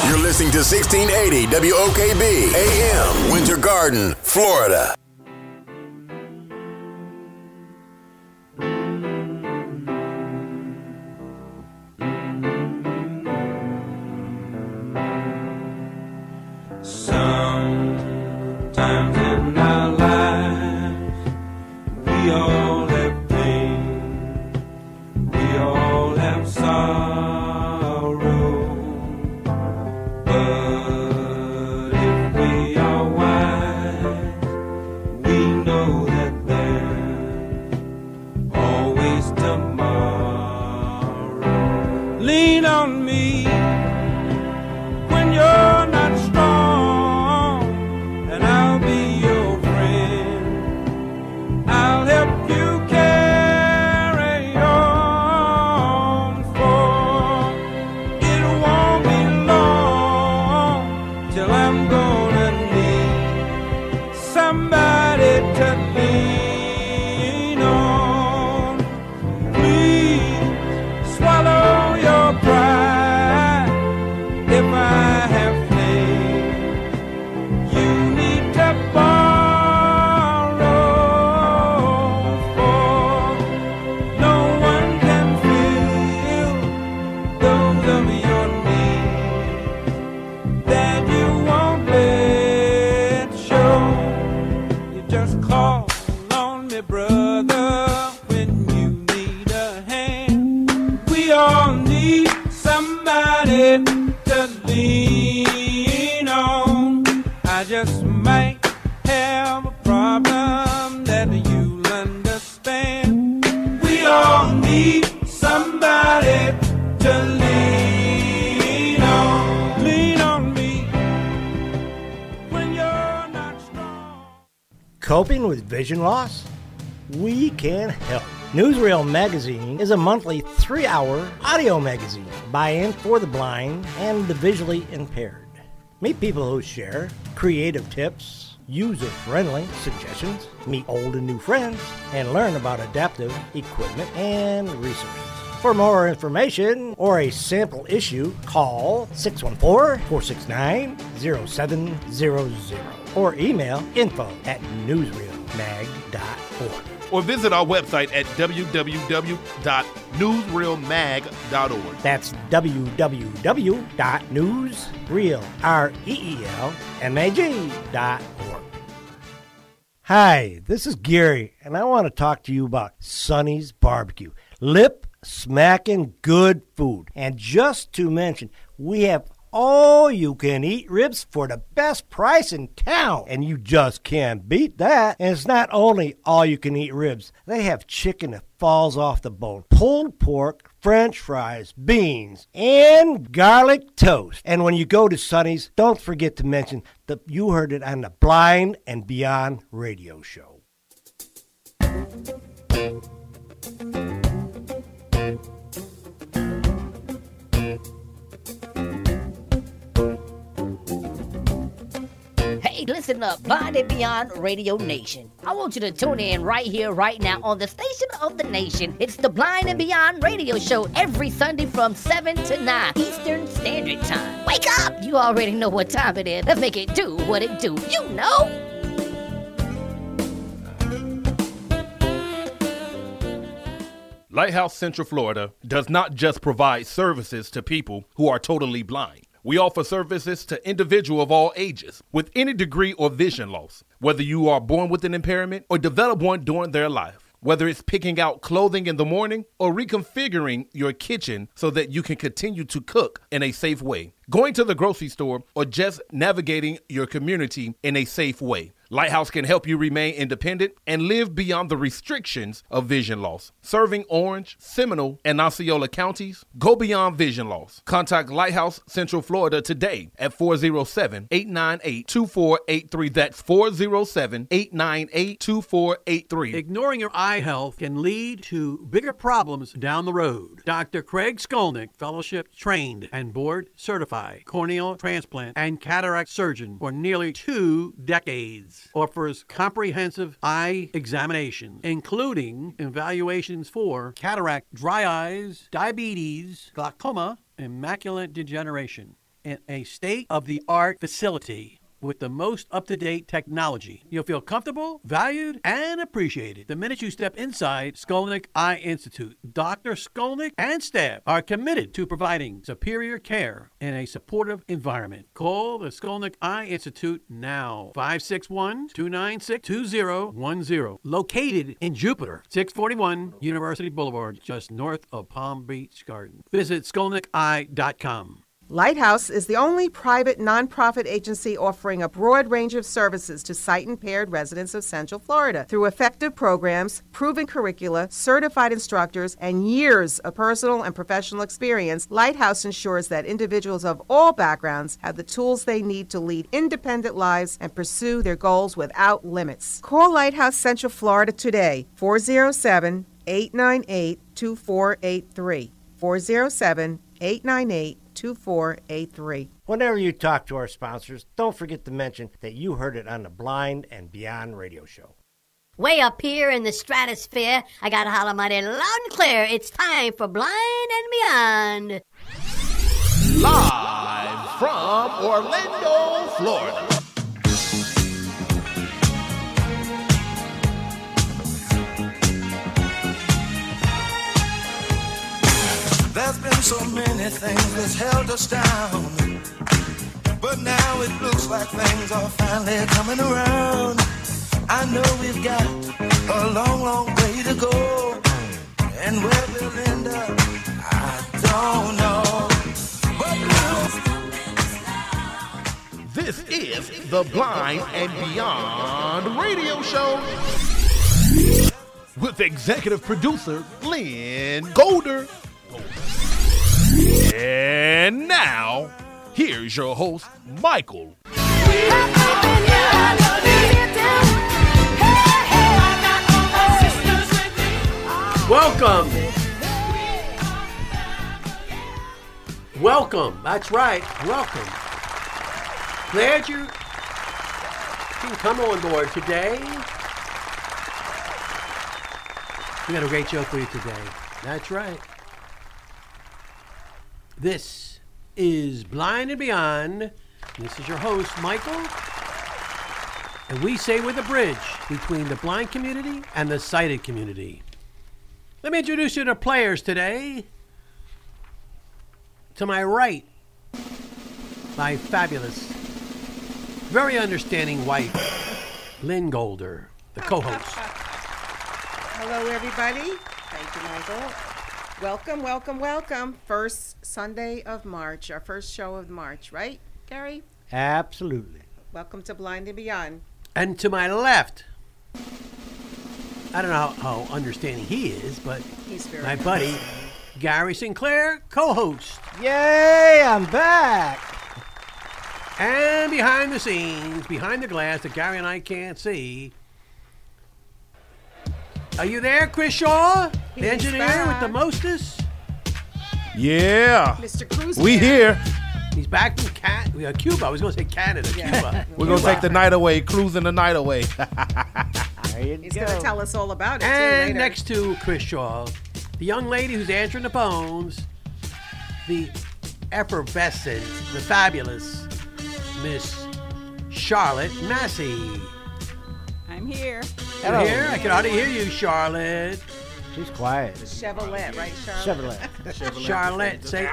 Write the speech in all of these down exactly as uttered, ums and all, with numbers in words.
You're listening to sixteen eighty W O K B A M, Winter Garden, Florida. Sometimes in our lives, we all have pain, we all have sorrow, but if we are wise, we know that there's always tomorrow. Lean on me when you're not strong. Coping with vision loss? We can help. Newsreel Magazine is a monthly three-hour audio magazine by and for the blind and the visually impaired. Meet people who share creative tips, user-friendly suggestions, meet old and new friends, and learn about adaptive equipment and resources. For more information or a sample issue, call six one four, four six nine, zero seven zero zero or email info at newsreel mag dot org. Or visit our website at w w w dot newsreel mag dot org. That's w w w dot newsreel mag dot org. Hi, this is Gary, and I want to talk to you about Sonny's Barbecue. Lip smacking good food. And just to mention, we have all-you-can-eat ribs for the best price in town. And you just can't beat that. And it's not only all-you-can-eat ribs. They have chicken that falls off the bone, pulled pork, French fries, beans, and garlic toast. And when you go to Sonny's, don't forget to mention that you heard it on the Blind and Beyond radio show. Hey, listen up, Blind and Beyond Radio Nation. I want you to tune in right here, right now on the station of the nation. It's the Blind and Beyond Radio Show every Sunday from seven to nine Eastern Standard Time. Wake up! You already know what time it is. Let's make it do what it do. You know! Lighthouse Central Florida does not just provide services to people who are totally blind. We offer services to individuals of all ages with any degree or vision loss, whether you are born with an impairment or develop one during their life. Whether it's picking out clothing in the morning or reconfiguring your kitchen so that you can continue to cook in a safe way, going to the grocery store, or just navigating your community in a safe way. Lighthouse can help you remain independent and live beyond the restrictions of vision loss. Serving Orange, Seminole, and Osceola counties, go beyond vision loss. Contact Lighthouse Central Florida today at four oh seven, eight nine eight, two four eight three. That's four oh seven, eight nine eight, two four eight three. Ignoring your eye health can lead to bigger problems down the road. Doctor Craig Skolnick, fellowship trained and board certified corneal transplant and cataract surgeon for nearly two decades, offers comprehensive eye examinations, including evaluations for cataract, dry eyes, diabetes, glaucoma, and macular degeneration. in a state-of-the-art facility with the most up-to-date technology. You'll feel comfortable, valued, and appreciated the minute you step inside Skolnick Eye Institute. Doctor Skolnick and staff are committed to providing superior care in a supportive environment. Call the Skolnick Eye Institute now. five six one, two nine six, two zero one zero. Located in Jupiter, six forty-one University Boulevard, just north of Palm Beach Gardens. Visit skolnick eye dot com. Lighthouse is the only private nonprofit agency offering a broad range of services to sight-impaired residents of Central Florida. Through effective programs, proven curricula, certified instructors, and years of personal and professional experience, Lighthouse ensures that individuals of all backgrounds have the tools they need to lead independent lives and pursue their goals without limits. Call Lighthouse Central Florida today, four oh seven, eight nine eight, two four eight three, four oh seven, eight nine eight, two four eight three. Whenever you talk to our sponsors, don't forget to mention that you heard it on the Blind and Beyond radio show. Way up here in the stratosphere, I gotta holler mighty loud and clear. It's time for Blind and Beyond. Live from Orlando, Florida. There's been so many things that's held us down, but now it looks like things are finally coming around. I know we've got a long, long way to go, and where we'll end up, I don't know. But This is the Blind and Beyond radio show with executive producer Lynn Golder. And now, here's your host, Michael. Welcome. Welcome. That's right. Welcome. Glad you can come on board today. We got a great show for you today. That's right. This is Blind and Beyond. This is your host, Michael. And we say we're the bridge between the blind community and the sighted community. Let me introduce you to players today. To my right, my fabulous, very understanding wife, Lynn Golder, the co-host. Hello, everybody. Thank you, Michael. Welcome, welcome, welcome. First Sunday of March, our first show of March, right, Gary? Absolutely. Welcome to Blind and Beyond. And to my left, I don't know how, how understanding he is, but He's very my nice. buddy, Gary Sinclair, co-host. Yay, I'm back. And behind the scenes, behind the glass that Gary and I can't see, are you there, Chris Shaw? The He's engineer back. with the mostest? Yeah, Mister Cruz. we here. here. He's back from Cat- uh, Cuba. I was going to say Canada, Yeah. Cuba. We're going to take the night away, cruising the night away. There you He's go. going to tell us all about it, too, And later. next to Chris Shaw, the young lady who's answering the phones, the effervescent, the fabulous Miss Charlotte Massey. I'm here. You Hello. here? I can hardly hear you, Charlotte. She's quiet. Chevrolet, right, Charlotte? Chevrolet. Charlotte, say,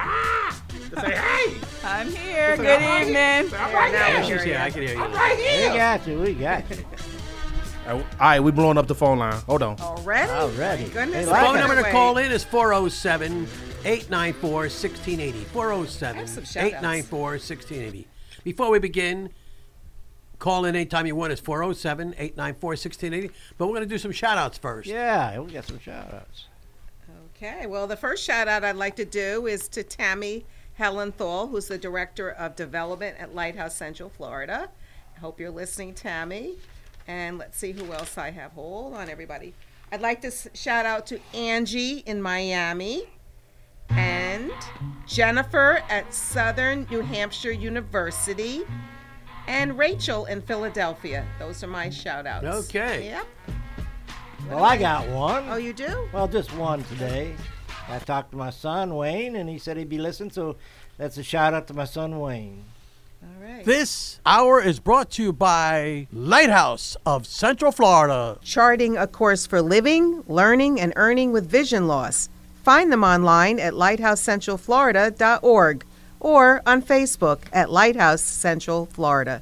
I'm here. Good evening. Yeah, now yeah, we she's hear here. you. I can hear you. We got you. We got you. All right, we blowing up the phone line. Hold on. Already? Already. Goodness. They The phone like number it. to call in is four oh seven, eight nine four, one six eight oh. four oh seven, Have some shout-outs. eight nine four, one six eight oh. Before we begin, call in anytime you want. It's four oh seven, eight nine four, one six eight oh. But we're going to do some shout-outs first. Yeah, we got some shout-outs. Okay, well, the first shout out I'd like to do is to Tammy Hellenthal, who's the Director of Development at Lighthouse Central Florida. I hope you're listening, Tammy. And let's see who else I have. Hold on, everybody. I'd like to s- shout out to Angie in Miami and Jennifer at Southern New Hampshire University and Rachel in Philadelphia. Those are my shout outs. Okay. Yep. Well, I got one. Oh, you do? Well, just one today. I talked to my son, Wayne, and he said he'd be listening, so That's a shout out to my son Wayne. All right. This hour is brought to you by Lighthouse of Central Florida. Charting a course for living, learning, and earning with vision loss. Find them online at lighthouse central florida dot org or on Facebook at Lighthouse Central Florida.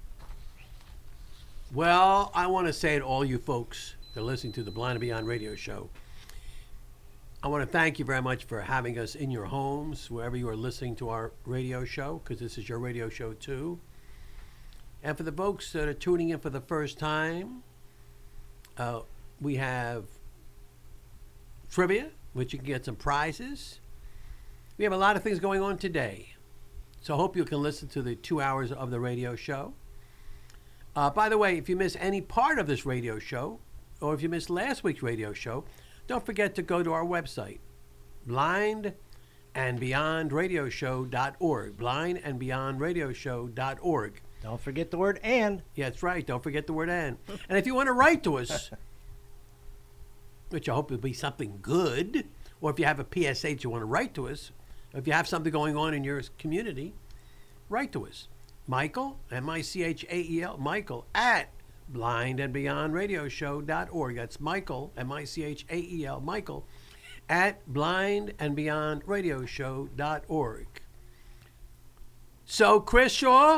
Well, I want to say to all you folks that are listening to the Blind and Beyond radio show, I want to thank you very much for having us in your homes, wherever you are listening to our radio show, because this is your radio show too. And for the folks that are tuning in for the first time, uh, we have trivia, which you can get some prizes. We have a lot of things going on today. So I hope you can listen to the two hours of the radio show. Uh, by the way, if you miss any part of this radio show, or if you missed last week's radio show, don't forget to go to our website, blind and beyond radio show dot org, blind and beyond radio show dot org. Don't forget the word and. Yeah, that's right. Don't forget the word and. And if you want to write to us, which I hope will be something good, or if you have a P S H you want to write to us, or if you have something going on in your community, write to us. Michael, M I C H A E L, Michael, at blind and beyond radio show dot org. That's Michael, M I C H A E L, Michael, at blind and beyond radio show dot org. So, Chris Shaw,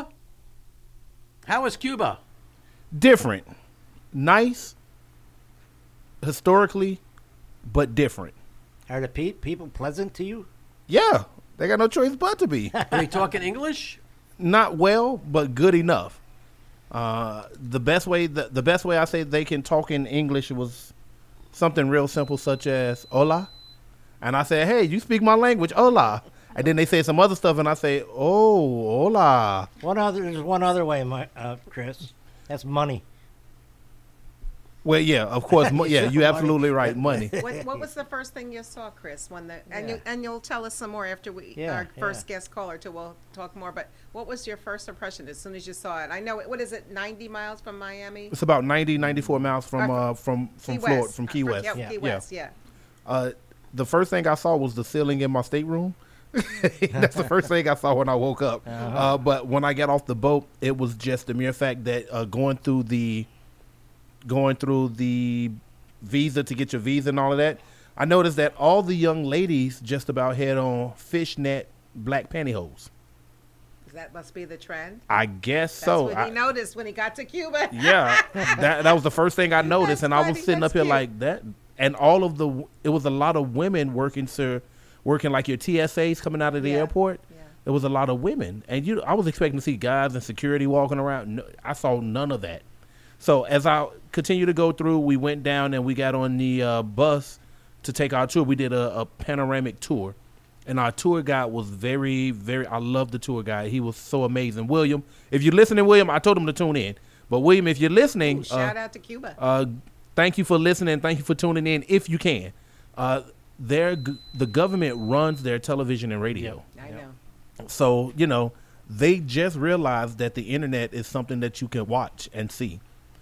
how was Cuba? Different. Nice. Historically, but different. Are the pe- people pleasant to you? Yeah. They got no choice but to be. Are they talking English? Not well, but good enough. Uh, the best way the, the best way I say they can talk in English was something real simple, such as hola. And I said, hey, you speak my language, hola. And then they say some other stuff, and I say, oh, hola. One other, there's one other way, my, uh, Chris. That's money. Well, yeah, of course. Mo- yeah, you're absolutely right. Money. What, what was the first thing you saw, Chris? When the and Yeah. you and you'll tell us some more after we Yeah, our first yeah. guest caller too. We'll talk more. But what was your first impression as soon as you saw it? I know it. What is it? ninety miles from Miami. It's about ninety, ninety-four miles from Uh, uh, from from Key Florida, West. from Key Uh, West. Yeah, Yeah. Key Yeah. West. Yeah. Uh, the first thing I saw was the ceiling in my stateroom. That's the first thing I saw when I woke up. Uh-huh. Uh, but when I got off the boat, it was just the mere fact that uh, going through the going through the visa to get your visa and all of that, I noticed that all the young ladies just about had on fishnet black pantyhose. That must be the trend. I guess That's so. what I- he noticed when he got to Cuba. yeah, that that was the first thing I noticed, That's and I was funny. sitting That's up here cute. like that. And all of the, it was a lot of women working, sir, working like your T S As coming out of the Yeah. airport. Yeah. There was a lot of women, and you, I was expecting to see guys and security walking around. No, I saw none of that. So as I continued to go through, we went down and we got on the uh, bus to take our tour. We did a, a panoramic tour, and our tour guide was very, very. I love the tour guide. He was so amazing. William, if you're listening, William, I told him to tune in. But William, if you're listening, Ooh, shout uh, out to Cuba. uh, thank you for listening. Thank you for tuning in. If you can, uh, their g- the government runs their television and radio. I know. So, you know, they just realized that the internet is something that you can watch and see.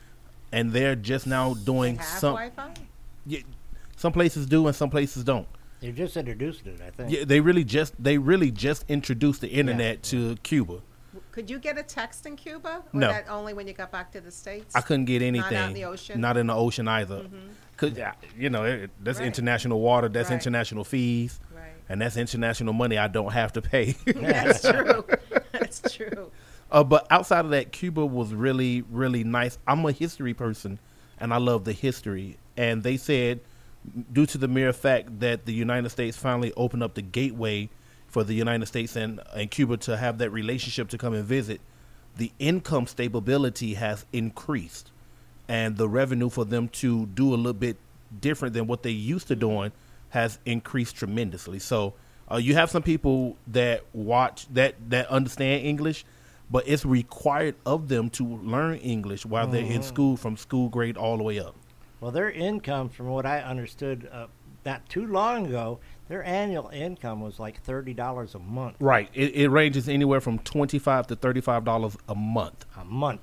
And they're just now doing They have some. Wi-Fi? Yeah, some places do and some places don't. They just introduced it, I think. Yeah, they really just they really just introduced the internet to Cuba. Could you get a text in Cuba? Or No. that only when you got back to the States? I couldn't get anything. Not out in the ocean? Not in the ocean either. Cause uh, you know it, that's Right. international water. That's Right. international fees. Right. And that's international money I don't have to pay. That's true. That's true. Uh, but outside of that, Cuba was really, really nice. I'm a history person, and I love the history. And they said, due to the mere fact that the United States finally opened up the gateway for the United States and, and Cuba to have that relationship to come and visit, the income stability has increased. And the revenue for them to do a little bit different than what they used to doing has increased tremendously. So uh, you have some people that watch, that, that understand English, but it's required of them to learn English while they're in school, from school grade all the way up. Well, their income, from what I understood uh, not too long ago, their annual income was like thirty dollars a month. Right. It, it ranges anywhere from twenty-five to thirty-five dollars a month. A month.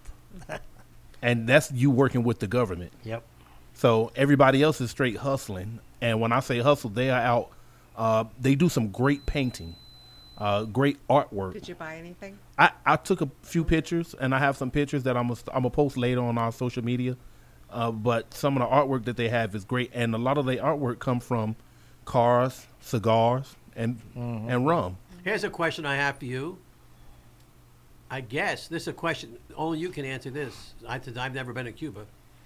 And that's you working with the government. Yep. So everybody else is straight hustling. And when I say hustle, they are out. Uh, they do some great painting. Uh, great artwork. Did you buy anything? I, I took a few pictures, and I have some pictures that I'm gonna I'm gonna post later on our social media. Uh, but some of the artwork that they have is great, and a lot of the artwork come from cars, cigars, and mm-hmm. and rum. Here's a question I have for you. I guess this is a question only you can answer. This I, I've never been to Cuba.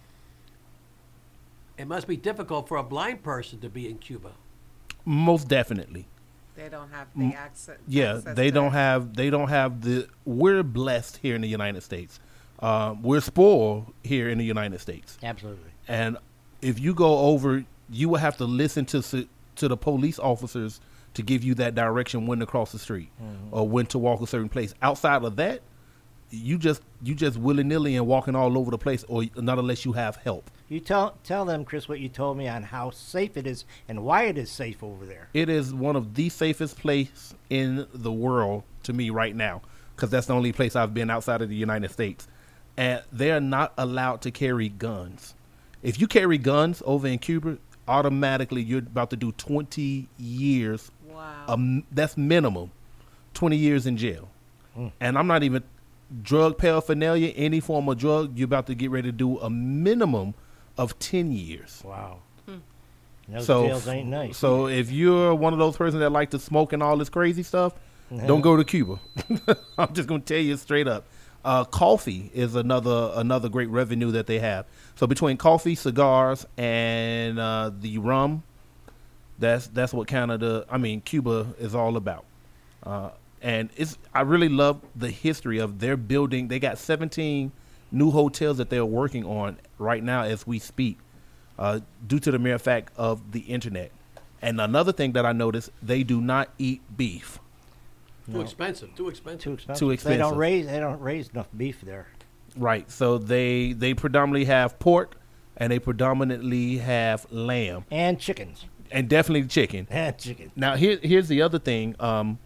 It must be difficult for a blind person to be in Cuba. Most definitely. They don't have the access. Yeah, access they to don't it. have. They don't have the. We're blessed here in the United States. Uh, we're spoiled here in the United States. Absolutely. And if you go over, you will have to listen to to the police officers to give you that direction when to cross the street mm-hmm. or when to walk a certain place. Outside of that, you just you just willy nilly and walking all over the place, or not unless you have help. You tell tell them, Chris, what you told me on how safe it is and why it is safe over there. It is one of the safest places in the world to me right now, because that's the only place I've been outside of the United States. And they're not allowed to carry guns. If you carry guns over in Cuba, automatically you're about to do twenty years. Wow. Um, that's minimum, twenty years in jail. Mm. And I'm not even drug paraphernalia, any form of drug, you're about to get ready to do a minimum of ten years. Wow. Hmm. Those so, jails ain't nice. So if you're one of those persons that like to smoke and all this crazy stuff, yeah. don't go to Cuba. I'm just going to tell you straight up. Uh, coffee is another another great revenue that they have. So between coffee, cigars, and uh, the rum, that's that's what Canada, I mean, Cuba is all about. Uh, and it's I really love the history of their building. They got seventeen new hotels that they're working on right now as we speak, uh, due to the mere fact of the internet. And another thing that I noticed, they do not eat beef. Too no. expensive. Too expensive. Too expensive. Too expensive. They don't raise. They don't raise enough beef there. Right. So they they predominantly have pork, and they predominantly have lamb and chickens, and definitely chicken. And chicken. Now here here's the other thing. Um,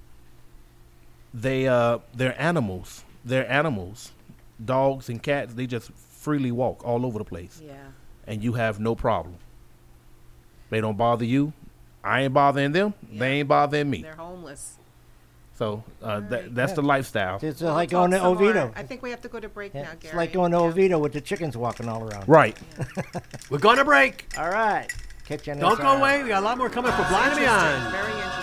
they uh they're animals. They're animals. Dogs and cats. They just freely walk all over the place. Yeah. And you have no problem. They don't bother you. I ain't bothering them. Yeah. They ain't bothering me. They're homeless. So uh, right. that, that's yeah. the lifestyle. It's we'll like going to Oviedo. More. I think we have to go to break yeah. now, Gary. It's like going to yeah. Oviedo with the chickens walking all around. Right. Yeah. We're going to break. All right. Catch you on Don't the go away. We got a lot more coming for Blind and Beyond. Very interesting.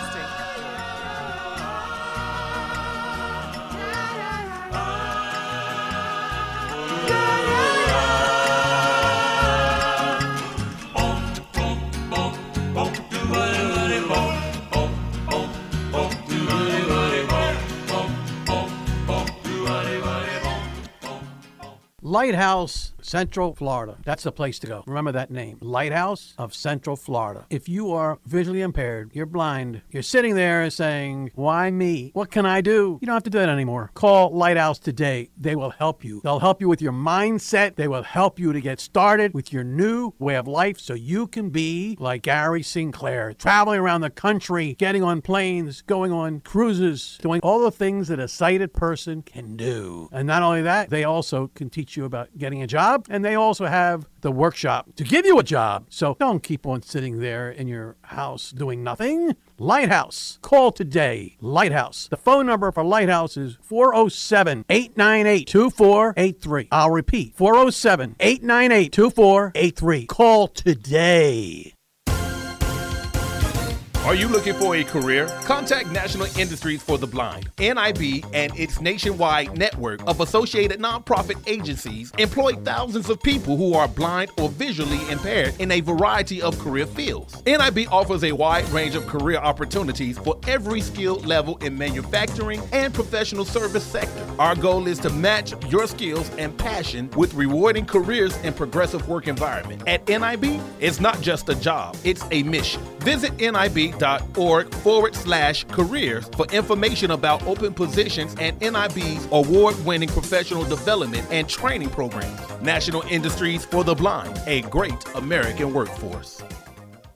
Lighthouse, Central Florida. That's the place to go. Remember that name. Lighthouse of Central Florida. If you are visually impaired, you're blind, you're sitting there saying, why me? What can I do? You don't have to do that anymore. Call Lighthouse today. They will help you. They'll help you with your mindset. They will help you to get started with your new way of life so you can be like Gary Sinclair, traveling around the country, getting on planes, going on cruises, doing all the things that a sighted person can do. And not only that, they also can teach you about getting a job, and they also have the workshop to give you a job. So don't keep on sitting there in your house doing nothing. Lighthouse. Call today. Lighthouse. The phone number for Lighthouse is four oh seven, eight nine eight, two four eight three. I'll repeat, four oh seven, eight nine eight, two four eight three. Call today. Are you looking for a career? Contact National Industries for the Blind. N I B and its nationwide network of associated nonprofit agencies employ thousands of people who are blind or visually impaired in a variety of career fields. N I B offers a wide range of career opportunities for every skill level in manufacturing and professional service sector. Our goal is to match your skills and passion with rewarding careers and progressive work environment. At N I B, it's not just a job, it's a mission. Visit N I B dot org forward slash careers for information about open positions and N I B's award-winning professional development and training programs. National Industries for the Blind, a great American workforce.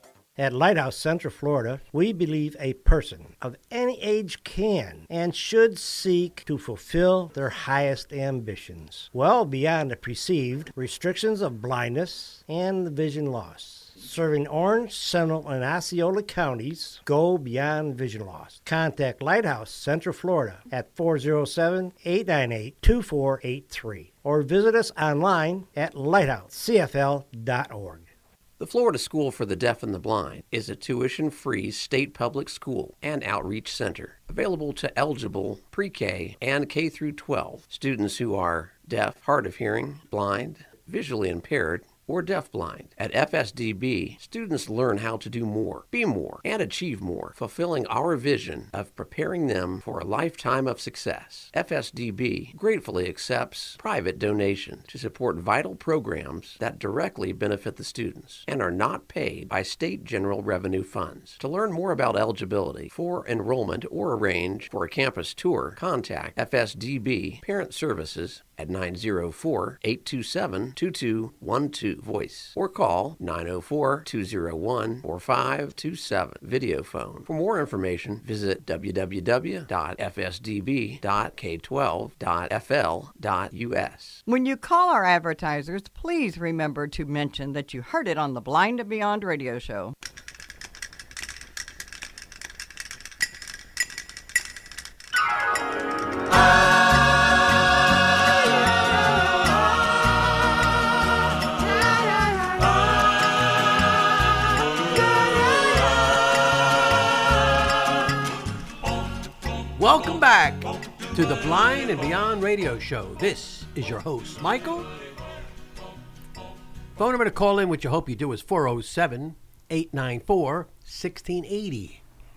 At Lighthouse Central Florida, we believe a person of any age can and should seek to fulfill their highest ambitions, well beyond the perceived restrictions of blindness and vision loss. Serving Orange, Seminole, and Osceola counties, go beyond vision loss. Contact Lighthouse Central Florida at four oh seven, eight nine eight, two four eight three or visit us online at lighthouse c f l dot org. The Florida School for the Deaf and the Blind is a tuition-free state public school and outreach center available to eligible pre-K and K through twelve students who are deaf, hard of hearing, blind, visually impaired, or deafblind. At F S D B, students learn how to do more, be more, and achieve more, fulfilling our vision of preparing them for a lifetime of success. F S D B gratefully accepts private donations to support vital programs that directly benefit the students and are not paid by state general revenue funds. To learn more about eligibility for enrollment or arrange for a campus tour, contact F S D B Parent Services at nine oh four, eight two seven, two two one two voice or call nine oh four, two oh one, four five two seven video phone. For more information, visit w w w dot f s d b dot k twelve dot f l dot u s. When you call our advertisers, please remember to mention that you heard it on the Blind and Beyond radio show. Welcome back to the Blind and Beyond radio show. This is your host, Michael. Phone number to call in, which I hope you do, is four oh seven, eight nine four, one six eight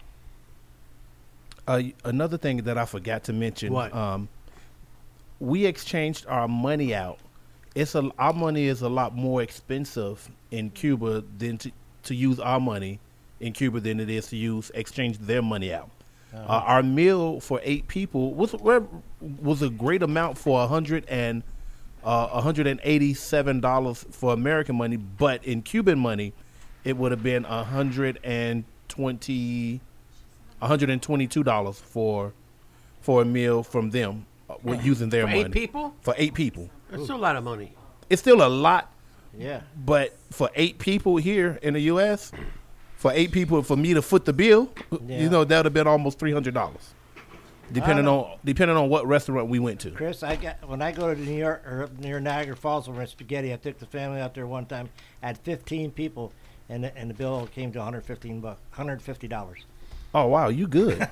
oh. Uh, another thing that I forgot to mention. What? Um, we exchanged our money out. It's a, our money is a lot more expensive in Cuba than to, to use our money in Cuba than it is to use exchange their money out. Uh-huh. Uh, our meal for eight people was was a great amount for a hundred and uh, one hundred and eighty-seven dollars for American money, but in Cuban money, it would have been a hundred and twenty, one hundred and twenty-two dollars for for a meal from them uh, with using their For money. eight people? For eight people, That's still a lot of money. it's still a lot. Yeah. But for eight people here in the U S, for eight people, for me to foot the bill, Yeah. you know, that would have been almost three hundred dollars, depending know. on depending on what restaurant we went to. Chris, I got when I go to New York or up near Niagara Falls over in Spaghetti, I took the family out there one time. I had fifteen people, and the, and the bill came to one hundred fifteen bucks, one hundred fifty dollars. Oh wow, you good?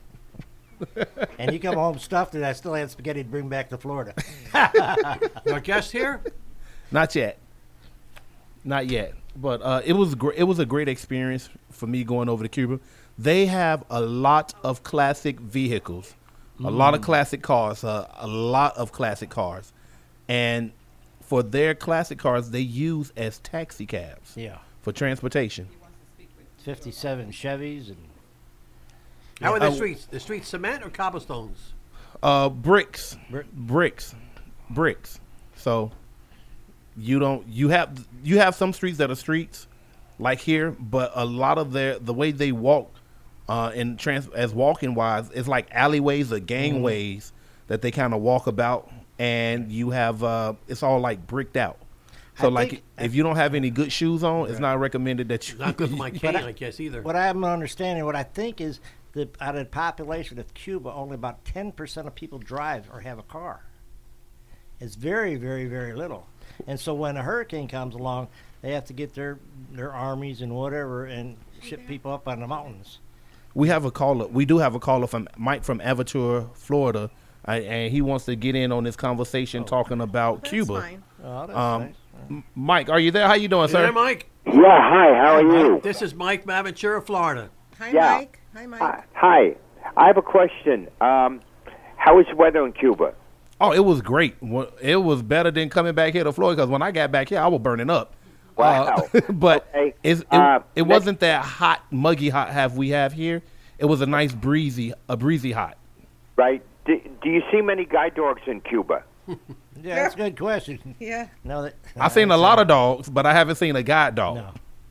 And you come home stuffed, and I still had spaghetti to bring back to Florida. Your guest here? Not yet, not yet. But uh, it was gr- it was a great experience for me going over to Cuba. They have a lot of classic vehicles, a lot of classic cars, uh, a lot of classic cars, and for their classic cars, they use as taxi cabs. Yeah. For transportation. fifty-seven Chevys and How are the Uh, streets? The streets cement or cobblestones? Uh, bricks, Brick. bricks, bricks. So you don't you have you have some streets that are streets like here, but a lot of their the way they walk uh, in trans as walking wise, it's like alleyways or gangways mm-hmm. that they kind of walk about, and you have uh, it's all like bricked out. So I like think- if you don't have any good shoes on, it's not recommended that you. Not good for my cane, But I- I guess, either. what I'm understanding, what I think is that out of the population of Cuba, only about ten percent of people drive or have a car. It's very, very, very little. And so when a hurricane comes along, they have to get their their armies and whatever and ship people up on the mountains. We have a caller. We do have a caller from Mike from Avatura, Florida, uh, and he wants to get in on this conversation talking about That's Cuba. fine. Oh, that's Um, nice. M- Mike, are you there? How you doing, You there, sir? Mike? Yeah, hi, how are you? This is Mike Maventura, Florida. Hi, Yeah. Mike. Hi, Mike. Uh, hi, I have a question. Um, how is the weather in Cuba? Oh, it was great. Wha- It was better than coming back here to Florida because when I got back here, I was burning up. Wow. Uh, but Okay. it's, it, Uh, it wasn't that hot, muggy hot have we have here. It was a nice breezy, a breezy hot. Right? Do, do you see many guide dogs in Cuba? Yeah, that's a good question. Yeah. No, that I've seen a lot of dogs, but I haven't seen a guide dog. No.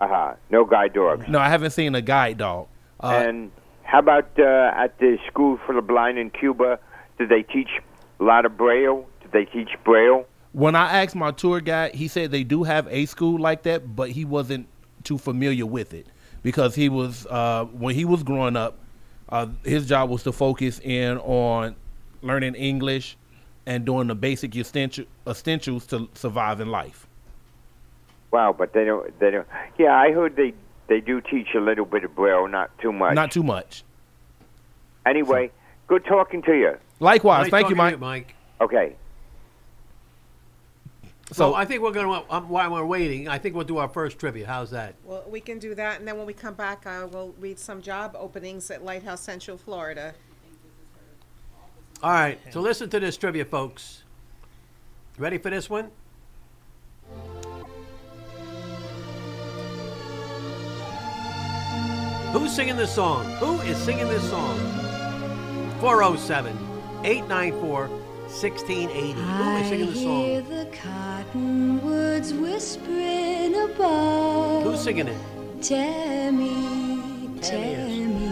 Uh-huh. No guide dog. No, I haven't seen a guide dog. Uh, and how about uh, at the School for the Blind in Cuba? Do they teach a lot of Braille? Do they teach Braille? When I asked my tour guide, he said they do have a school like that, but he wasn't too familiar with it because he was uh, when he was growing up, uh, his job was to focus in on learning English and doing the basic essential, essentials to survive in life. Wow, but they don't. They don't. Yeah, I heard they they do teach a little bit of Braille, not too much. Not too much. Anyway, so, good talking to you. Likewise, nice thank you, Mike. You, Mike. Okay. So well, I think we're going to, um, while we're waiting, I think we'll do our first trivia. How's that? Well, we can do that, and then when we come back, uh, we'll read some job openings at Lighthouse Central, Florida. All right, so listen to this trivia, folks. Ready for this one? Who's singing this song? Who is singing this song? four oh seven, eight nine four, one six eight oh. Who is singing this song? I hear the cottonwoods whispering above. Who's singing it? Tammy, Tammy,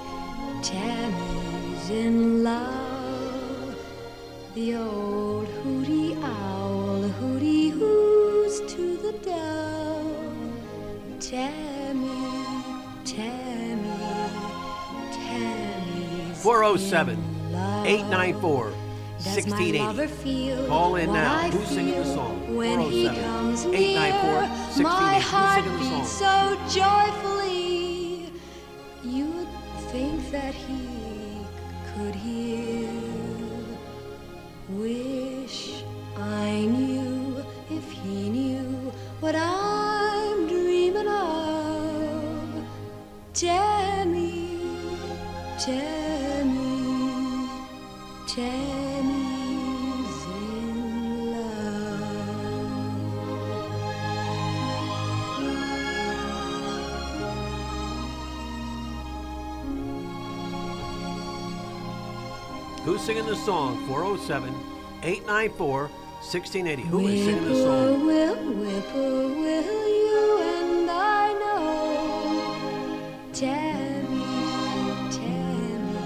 Tammy's in love. The old hooty owl, hooty hoos to the dove. Tammy, Tammy, Tammy's four oh seven, eight nine four, one six eight oh. Call in now. Who's singing the song? When he comes near, eight nine four, one six eight oh. my heart Who's singing the beats song? so joyfully. You would think that he could hear. Wish I knew if he knew what I'm dreaming of. Tammy, Tammy, Tammy's in love. Who's singing the song? four oh seven, eight nine four, one six eight oh. Who is singing the song? Whippoorwill, whippoorwill, you and I know. Tammy, Tammy.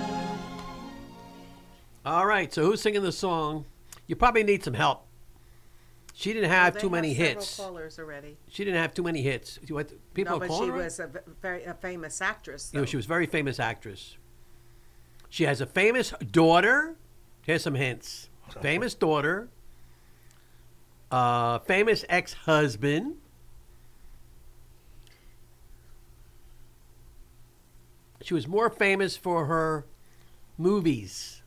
All right, so who's singing the song? You probably need some help. She didn't have Well, too they many have hits. several callers already. She didn't have too many hits. You what, people no, are but calling she her? was a v- very a famous actress. You know, though. she was a very famous actress. She has a famous daughter. Here's some hints. Famous daughter. Uh, famous ex-husband. She was more famous for her movies.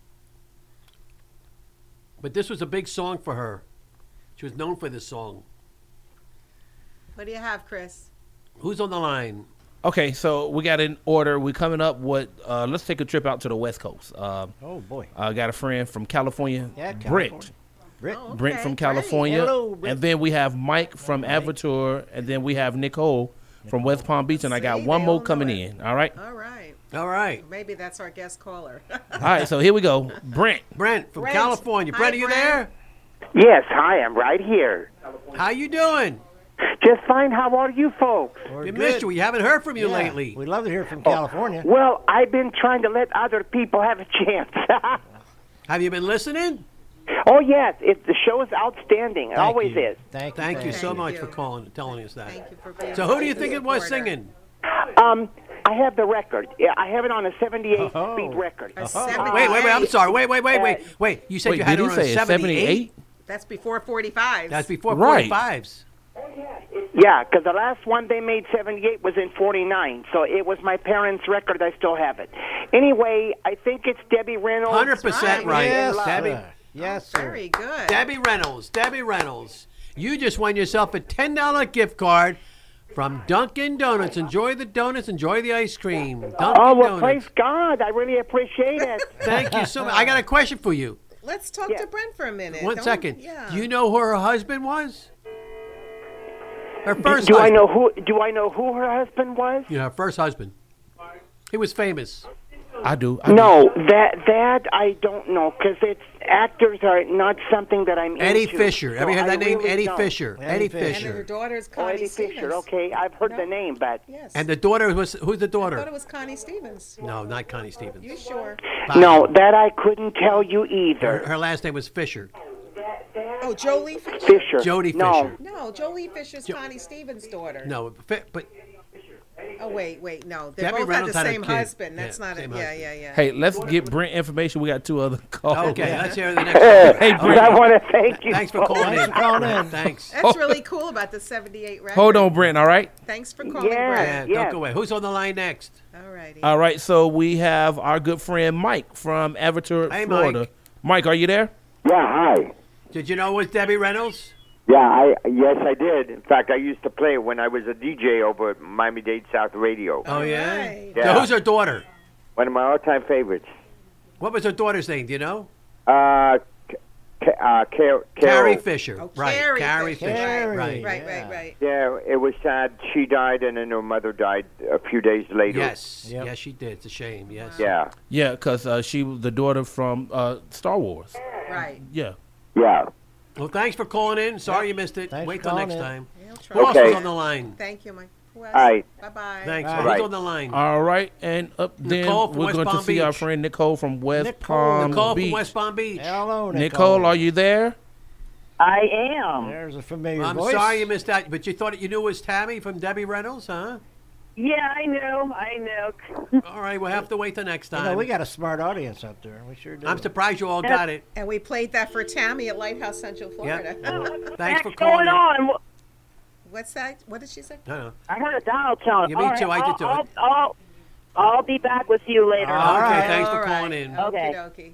But this was a big song for her. She was known for this song. What do you have, Chris? Who's on the line? Okay, so we got an order. We're coming up with, uh, let's take a trip out to the West Coast. Uh, oh, boy. I got a friend from California, Yeah, Brent. California. Brent. Oh, Brent okay, from great. California. Hello, Brent. And then we have Mike from Avatar, and then we have Nicole from West Palm Beach, and I got See, one they more all know coming it. in. All right? All right. All right. Maybe that's our guest caller. All right, so here we go. Brent. Brent from Brent. California. Hi, Brent, are you Brent. there? Yes, hi, I'm right here. How you doing? Just fine. How are you folks? We're We good. missed you. We haven't heard from you Yeah, lately. We'd love to hear from California. Well, I've been trying to let other people have a chance. Have you been listening? Oh, yes. It, the show is outstanding. It Thank always you. is. Thank you. Thank you thank so Thank much you. for calling and telling us that. Thank you for being So who do you a think it was supporter. singing? Um, I have the record. Yeah, I have it on a seventy-eight Oh. speed record. A Wait, wait, wait. I'm sorry. Wait, wait, wait, wait. Wait, you said Wait, you had did it he on a say a seventy-eight? seventy-eight? That's before forty-five. That's before Right. forty-fives. Yeah, because the last one they made, seventy-eight, was in forty-nine. So it was my parents' record. I still have it. Anyway, I think it's Debbie Reynolds. one hundred percent right. right. Yes, Debbie, sir. Yes, sir. Very good. Debbie Reynolds. Debbie Reynolds. You just won yourself a ten dollar gift card from Dunkin' Donuts. Enjoy the donuts. Enjoy the ice cream. Dunkin' Oh, well, Donuts. praise God. I really appreciate it. Thank you so much. I got a question for you. Let's talk Yeah. to Brent for a minute. One Don't- second. Yeah. Do you know who her husband was? Her Do, first do I husband. know who? Do I know who her husband was? You know, her first husband. He was famous. I do. I No, that that I don't know because it's actors are not something that I'm Eddie into. Fisher. Ever so heard I that name? really Eddie don't. Fisher. Eddie Fisher. And her daughter's Oh, Connie Eddie Stevens. Fisher. Okay, I've heard the name, but Yes. And the daughter was who's the I thought it daughter? was Connie Stevens. No, not Connie Stevens. You sure? no, that I couldn't tell you either. Her, her last name was Fisher. Oh, Jolie Fisher. Fisher. Jody no. Fisher. No, Jolie Fisher's Connie Stevens' daughter. No, but, but Oh wait, wait, no. They Debbie both Reynolds had had the a same kid. husband. That's Yeah, not it. same Yeah, husband. yeah, yeah. Hey, let's get Brent information. We got two other calls. okay, let's hear the next one. Hey, Brent. I want to thank you. Thanks for calling Thanks in. for calling in. Thanks. That's really cool about the seventy-eight record. Hold on, Brent. All right. Thanks for calling, Yeah. Brett. Yeah, yes. don't go away. Who's on the line next? All righty. All right. So we have our good friend Mike from Everett, Hey, Florida. Mike. Mike, are you there? Yeah, hi. Did you know it was Debbie Reynolds? Yeah, I yes I did. In fact, I used to play it when I was a D J over at Miami-Dade South Radio. Oh, yeah? right. So Yeah. who's her daughter? One of my all-time favorites. What was her daughter's name? Do you know? Uh, Ca- Ca- uh, Car- Carrie Carol. Fisher. Oh, right. Carrie Carrie Fisher. Fisher. Carrie. Right. Right, Yeah. right, right. Yeah, it was sad. She died, and then her mother died a few days later. Yes. Yep. Yes, she did. It's a shame. Yes. Yeah, Yeah, because uh, she was the daughter from uh, Star Wars. Right. Yeah. yeah. Well, thanks for calling in. Sorry you missed it. Thanks Wait for till calling next in. time. We'll try. Who else Okay. is on the line? Thank you, Mike. Who else? All right. Bye-bye. Thanks. All Who's right. on the line? All right, and up then Nicole from we're West going Palm to see our Beach. friend Nicole from West Nicole. Palm Nicole Beach. from West Palm Beach. Hello, Nicole. Nicole, are you there? I am. There's a familiar I'm voice. sorry you missed that, but you thought you knew it was Tammy from Debbie Reynolds, huh? Yeah, I know. I know. All right, we'll have to wait till next You time. know, we got a smart audience up there. We sure do. I'm surprised you all got it. And we played that for Tammy at Lighthouse Central, Florida. Thanks for What's calling going in. on? What's that? What did she say? No, no. I heard a dial tone. Yeah, me All too, I I'll, did too. I'll, I'll, I'll be back with you later. All okay, right, thanks for All calling right. in. Okay. Okey-dokey.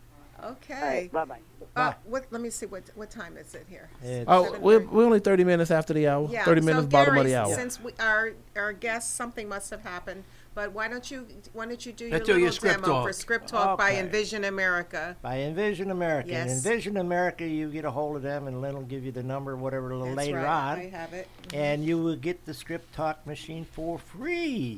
Okay. All right, bye-bye. Uh, what? Let me see. What what time is it here? It's- Oh, Seven we're, thirty. we're only thirty minutes after the hour. Yeah. thirty so minutes, bottom of Gary, the hour. Since we, our our guest, something must have happened. But why don't you why don't you do your Let's do little your script demo talk. for Script Talk by Okay. Envision America? By Envision America. And Yes. Envision America, you get a hold of them, and Lynn will give you the number, whatever, a little That's later right. on. I have it. And you will get the Script Talk machine for free.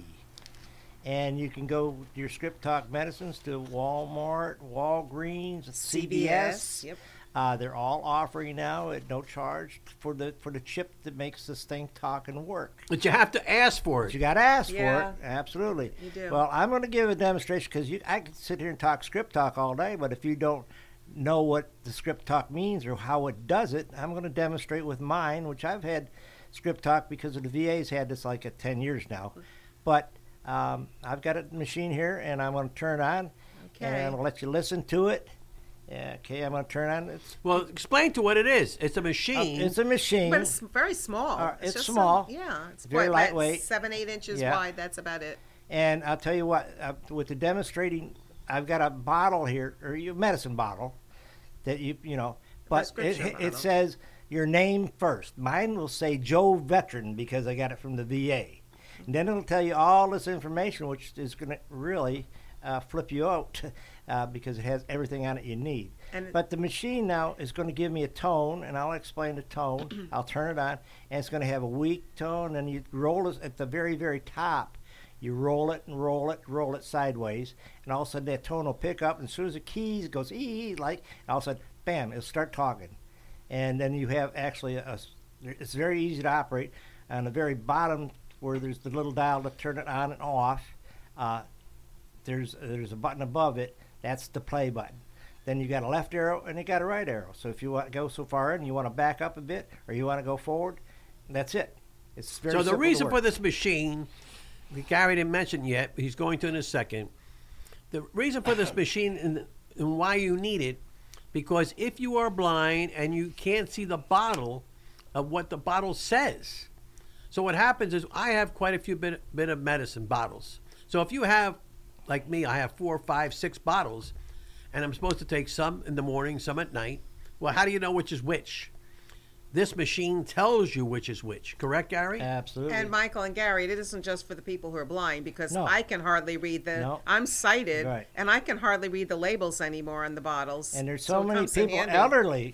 And you can go with your Script Talk medicines to Walmart, Walgreens, C B S. Yep. Uh, they're all offering now at no charge for the for the chip that makes this thing talk and work. But you have to ask for But it. you got to ask Yeah. for it. Absolutely. You do. Well, I'm going to give a demonstration because I can sit here and talk Script Talk all day, but if you don't know what the Script Talk means or how it does it, I'm going to demonstrate with mine, which I've had Script Talk because of the V A's had this like at ten years now. But um, I've got a machine here, and I'm going to turn it on, Okay. and I'm going to let you listen to it. Yeah, okay, I'm going to turn on. It's Well, explain to what it is. It's a machine. it's a machine. But it's very small. Uh, it's just small. Some, yeah, it's Very what, about lightweight. Seven, eight inches Yeah. wide. That's about it. And I'll tell you what, uh, with the demonstrating, I've got a bottle here, or a medicine bottle, that you you know, but it, Prescription it bottle. says your name first. Mine will say Joe Veteran because I got it from the V A. And then it'll tell you all this information, which is going to really uh, flip you out uh, because it has everything on it you need. And it- But the machine now is going to give me a tone, and I'll explain the tone. I'll turn it on, and it's going to have a weak tone, and you roll it at the very, very top. You roll it and roll it, roll it sideways, and all of a sudden that tone will pick up, and as soon as the keys goes ee, like, and all of a sudden, bam, it'll start talking. And then you have actually, a, it's very easy to operate. On the very bottom where there's the little dial to turn it on and off, uh, there's there's a button above it. That's the play button. Then you got a left arrow and you got a right arrow. So if you want to go so far in, you want to back up a bit, or you want to go forward, that's it. It's very So the simple to reason work. for this machine, Gary didn't mention yet, but he's going to in a second. The reason for this machine and, and why you need it, because if you are blind and you can't see the bottle of what the bottle says. So what happens is I have quite a few bit, bit of medicine bottles. So if you have, like me, I have four, five, six bottles, and I'm supposed to take some in the morning, some at night. Well, how do you know which is which? This machine tells you which is which. Correct, Gary? Absolutely. And Michael and Gary, it isn't just for the people who are blind because No. I can hardly read the. No. I'm sighted, Right. and I can hardly read the labels anymore on the bottles. And there's so, it many comes in people, handy. elderly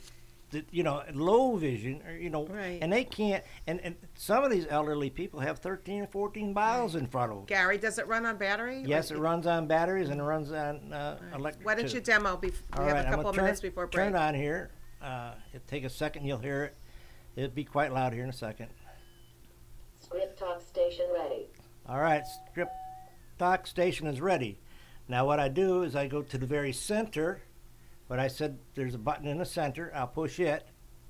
that, you know, low vision, or, you know, Right. and they can't, and, and some of these elderly people have thirteen or fourteen miles in front of them. Gary, does it run on battery? Yes, Or- it runs on batteries and it runs on uh, electric. Why don't too. you demo? Bef- All we have right, a I'm couple gonna of turn, minutes before break. Turn it on here. Uh, it'll take a second, you'll hear it. It'll be quite loud here in a second. Script Talk Station ready. All right, Script Talk Station is ready. Now what I do is I go to the very center. What I said, there's a button in the center. I'll push it.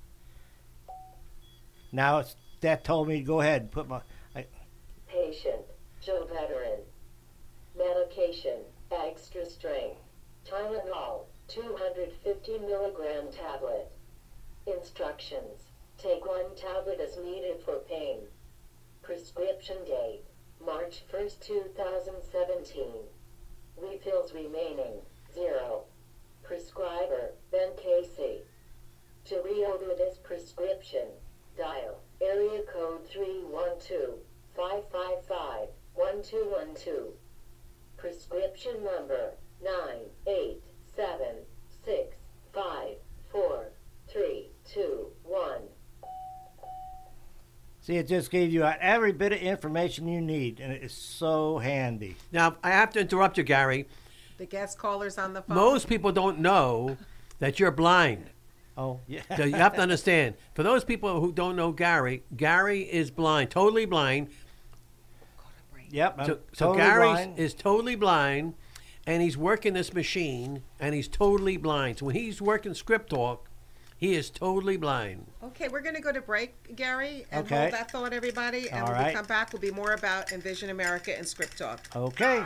Now it's, that told me to go ahead and put my... I, Patient, Joe Veteran. Medication, extra strength. Tylenol, two hundred fifty milligram tablet. Instructions, take one tablet as needed for pain. Prescription date, March first, two thousand seventeen. Refills remaining, zero. Prescriber, Ben Casey. To reorder this prescription, dial area code three one two, five five five, one two one two. Prescription number nine eight seven six five four three two one. see, it just gave you every bit of information you need, and it is so handy. Now, I have to interrupt you, Gary. The guest callers on the phone. Most people don't know that you're blind. Oh, yeah. So you have to understand. For those people who don't know Gary, Gary is blind, totally blind. Yep, I'm So, so totally Gary blind. is totally blind, and he's working this machine, and he's totally blind. So when he's working Script Talk, he is totally blind. Okay, we're going to go to break, Gary, and Okay. hold that thought, everybody. And All when we right. come back, we'll be more about Envision America and Script Talk. Okay.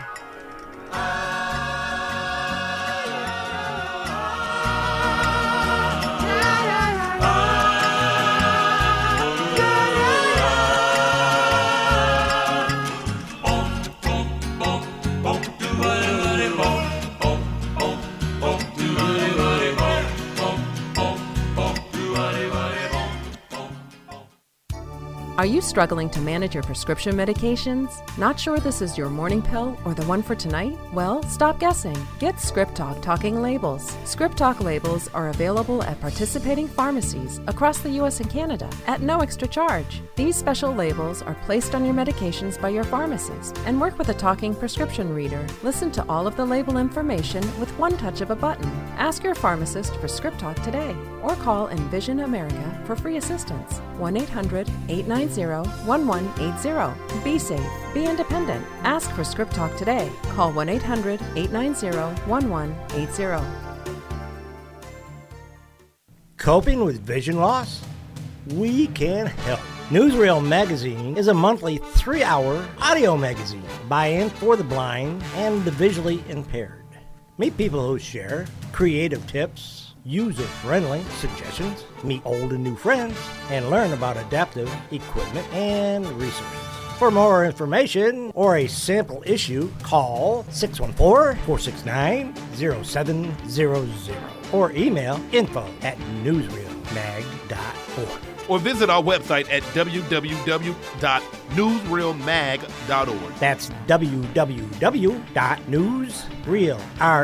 Are you struggling to manage your prescription medications? Not sure this is your morning pill or the one for tonight? Well, stop guessing. Get Script Talk Talking Labels. Script Talk labels are available at participating pharmacies across the U S and Canada at no extra charge. These special labels are placed on your medications by your pharmacist and work with a talking prescription reader. Listen to all of the label information with one touch of a button. Ask your pharmacist for Script Talk today or call Envision America for free assistance. one eight hundred eight nine zero one one eight zero. Be safe. Be independent. Ask for Script Talk today. Call one eight hundred eight nine zero one one eight zero. Coping with vision loss? We can help. Newsreel Magazine is a monthly three-hour audio magazine by and for the blind and the visually impaired. Meet people who share creative tips, user-friendly suggestions, meet old and new friends, and learn about adaptive equipment and resources. For more information or a sample issue, call six one four, four six nine, zero seven zero zero or email info at newsreel mag dot org. Or visit our website at w w w dot newsreel mag dot org. That's w w w dot newsreel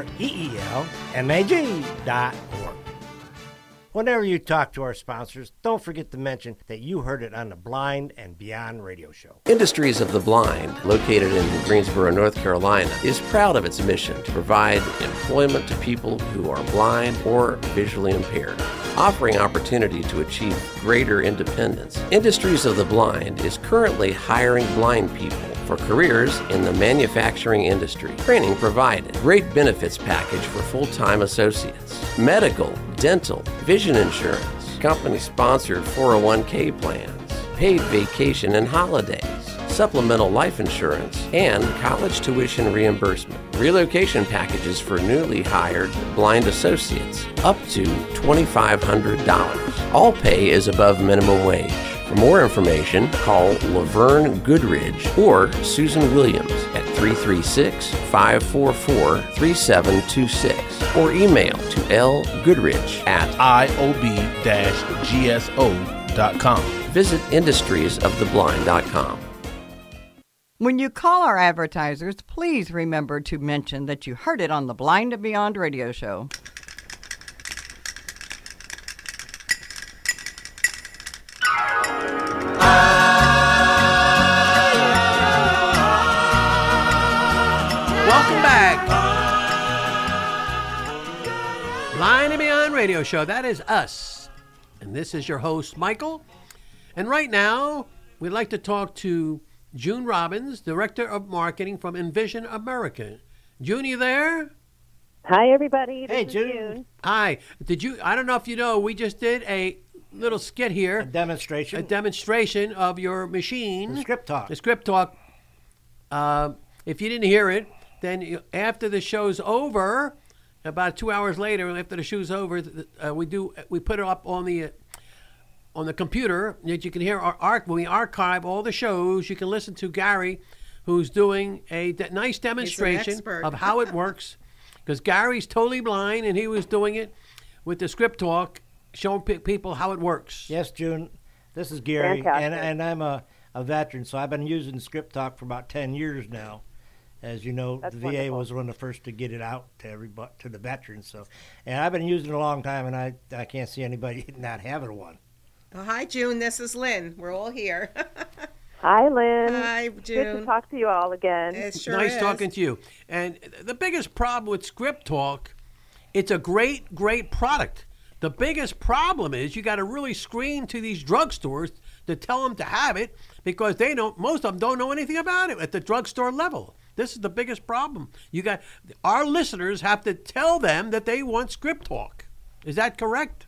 mag dot org. Whenever you talk to our sponsors, don't forget to mention that you heard it on the Blind and Beyond radio show. Industries of the Blind, located in Greensboro, North Carolina, is proud of its mission to provide employment to people who are blind or visually impaired, offering opportunity to achieve greater independence. Industries of the Blind is currently hiring blind people for careers in the manufacturing industry. Training provided. Great benefits package for full-time associates. Medical, dental, vision insurance, company-sponsored four oh one k plans, paid vacation and holidays, supplemental life insurance, and college tuition reimbursement. Relocation packages for newly hired blind associates, up to two thousand five hundred dollars. All pay is above minimum wage. For more information, call Laverne Goodridge or Susan Williams at three three six, five four four, three seven two six or email to lgoodridge at I O B G S O dot com. Visit industries of the blind dot com. When you call our advertisers, please remember to mention that you heard it on the Blind and Beyond radio show. Radio Show. That is us. And this is your host, Michael. And right now, we'd like to talk to June Robbins, Director of Marketing from Envision America. June, you there? Hi, everybody. This Hey, is June. June. Hi. Did you, I don't know if you know, we just did a little skit here. A demonstration. A demonstration of your machine. The Script Talk. The Script Talk. Uh, if you didn't hear it, then you, after the show's over, about two hours later, after the show's over, uh, we do we put it up on the uh, on the computer that you can hear our arc when we archive all the shows. You can listen to Gary, who's doing a de- nice demonstration expert. of how it works, because Gary's totally blind and he was doing it with the Script Talk, showing pe- people how it works. Yes, June. This is Gary, Fantastic. and and I'm a, a veteran, so I've been using Script Talk for about ten years now. As you know, That's the V A wonderful. was one of the first to get it out to everybody, to the veterans. So, and I've been using it a long time, and I I can't see anybody not having one. Oh, hi, June. This is Lynn. We're all here. Hi, Lynn. Hi, Good June. to talk to you all again. It sure nice is. talking to you. And the biggest problem with Script Talk, it's a great, great product. The biggest problem is you got to really scream to these drugstores to tell them to have it, because they don't. Most of them don't know anything about it at the drugstore level. This is the biggest problem. You got our listeners have to tell them that they want Script Talk. Is that correct?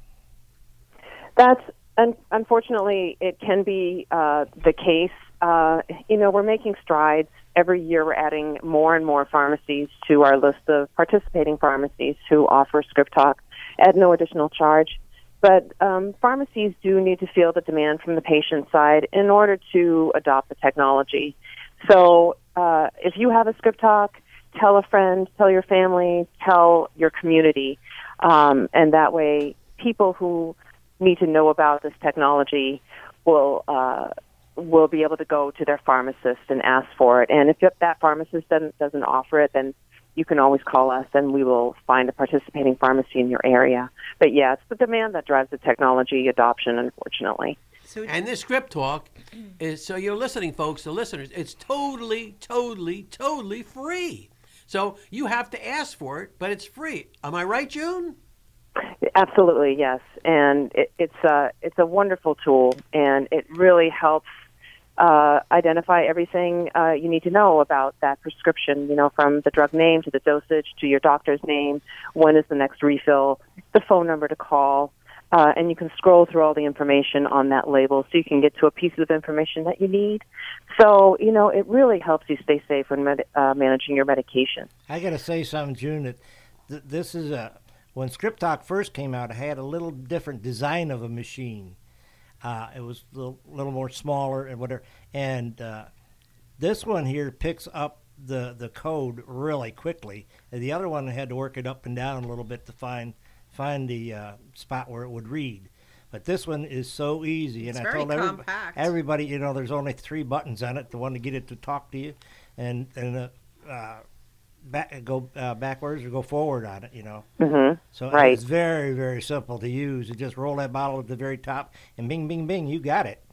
That's un- unfortunately it can be uh, the case. Uh, you know, we're making strides. Every year we're adding more and more pharmacies to our list of participating pharmacies who offer Script Talk at no additional charge. But um, pharmacies do need to feel the demand from the patient side in order to adopt the technology. So uh, if you have a Script Talk, tell a friend, tell your family, tell your community. Um, and that way people who need to know about this technology will uh, will be able to go to their pharmacist and ask for it. And if that pharmacist doesn't, doesn't offer it, then you can always call us and we will find a participating pharmacy in your area. But yeah, it's the demand that drives the technology adoption, unfortunately. And this Script Talk is, so you're listening, folks, the listeners, it's totally, totally, totally free. So you have to ask for it, but it's free. Am I right, June? Absolutely, yes. And it, it's a it's a wonderful tool, and it really helps uh, identify everything uh, you need to know about that prescription. You know, from the drug name to the dosage to your doctor's name, when is the next refill, the phone number to call, uh, and you can scroll through all the information on that label, so you can get to a piece of information that you need. So, you know, it really helps you stay safe when med- uh, managing your medication. I got to say something, June, that th- this is a, when Script Talk first came out, it had a little different design of a machine. Uh, it was a little, little more smaller and whatever. And uh, this one here picks up the, the code really quickly. And the other one had to work it up and down a little bit to find find the uh, spot where it would read. But this one is so easy. It's and I very told everybody, compact. everybody, you know, there's only three buttons on it. The one to get it to talk to you, and and uh, uh, back go uh, backwards or go forward on it. You know. Mhm. So Right. it's very very simple to use. You just roll that bottle at the very top, and bing bing bing, you got it.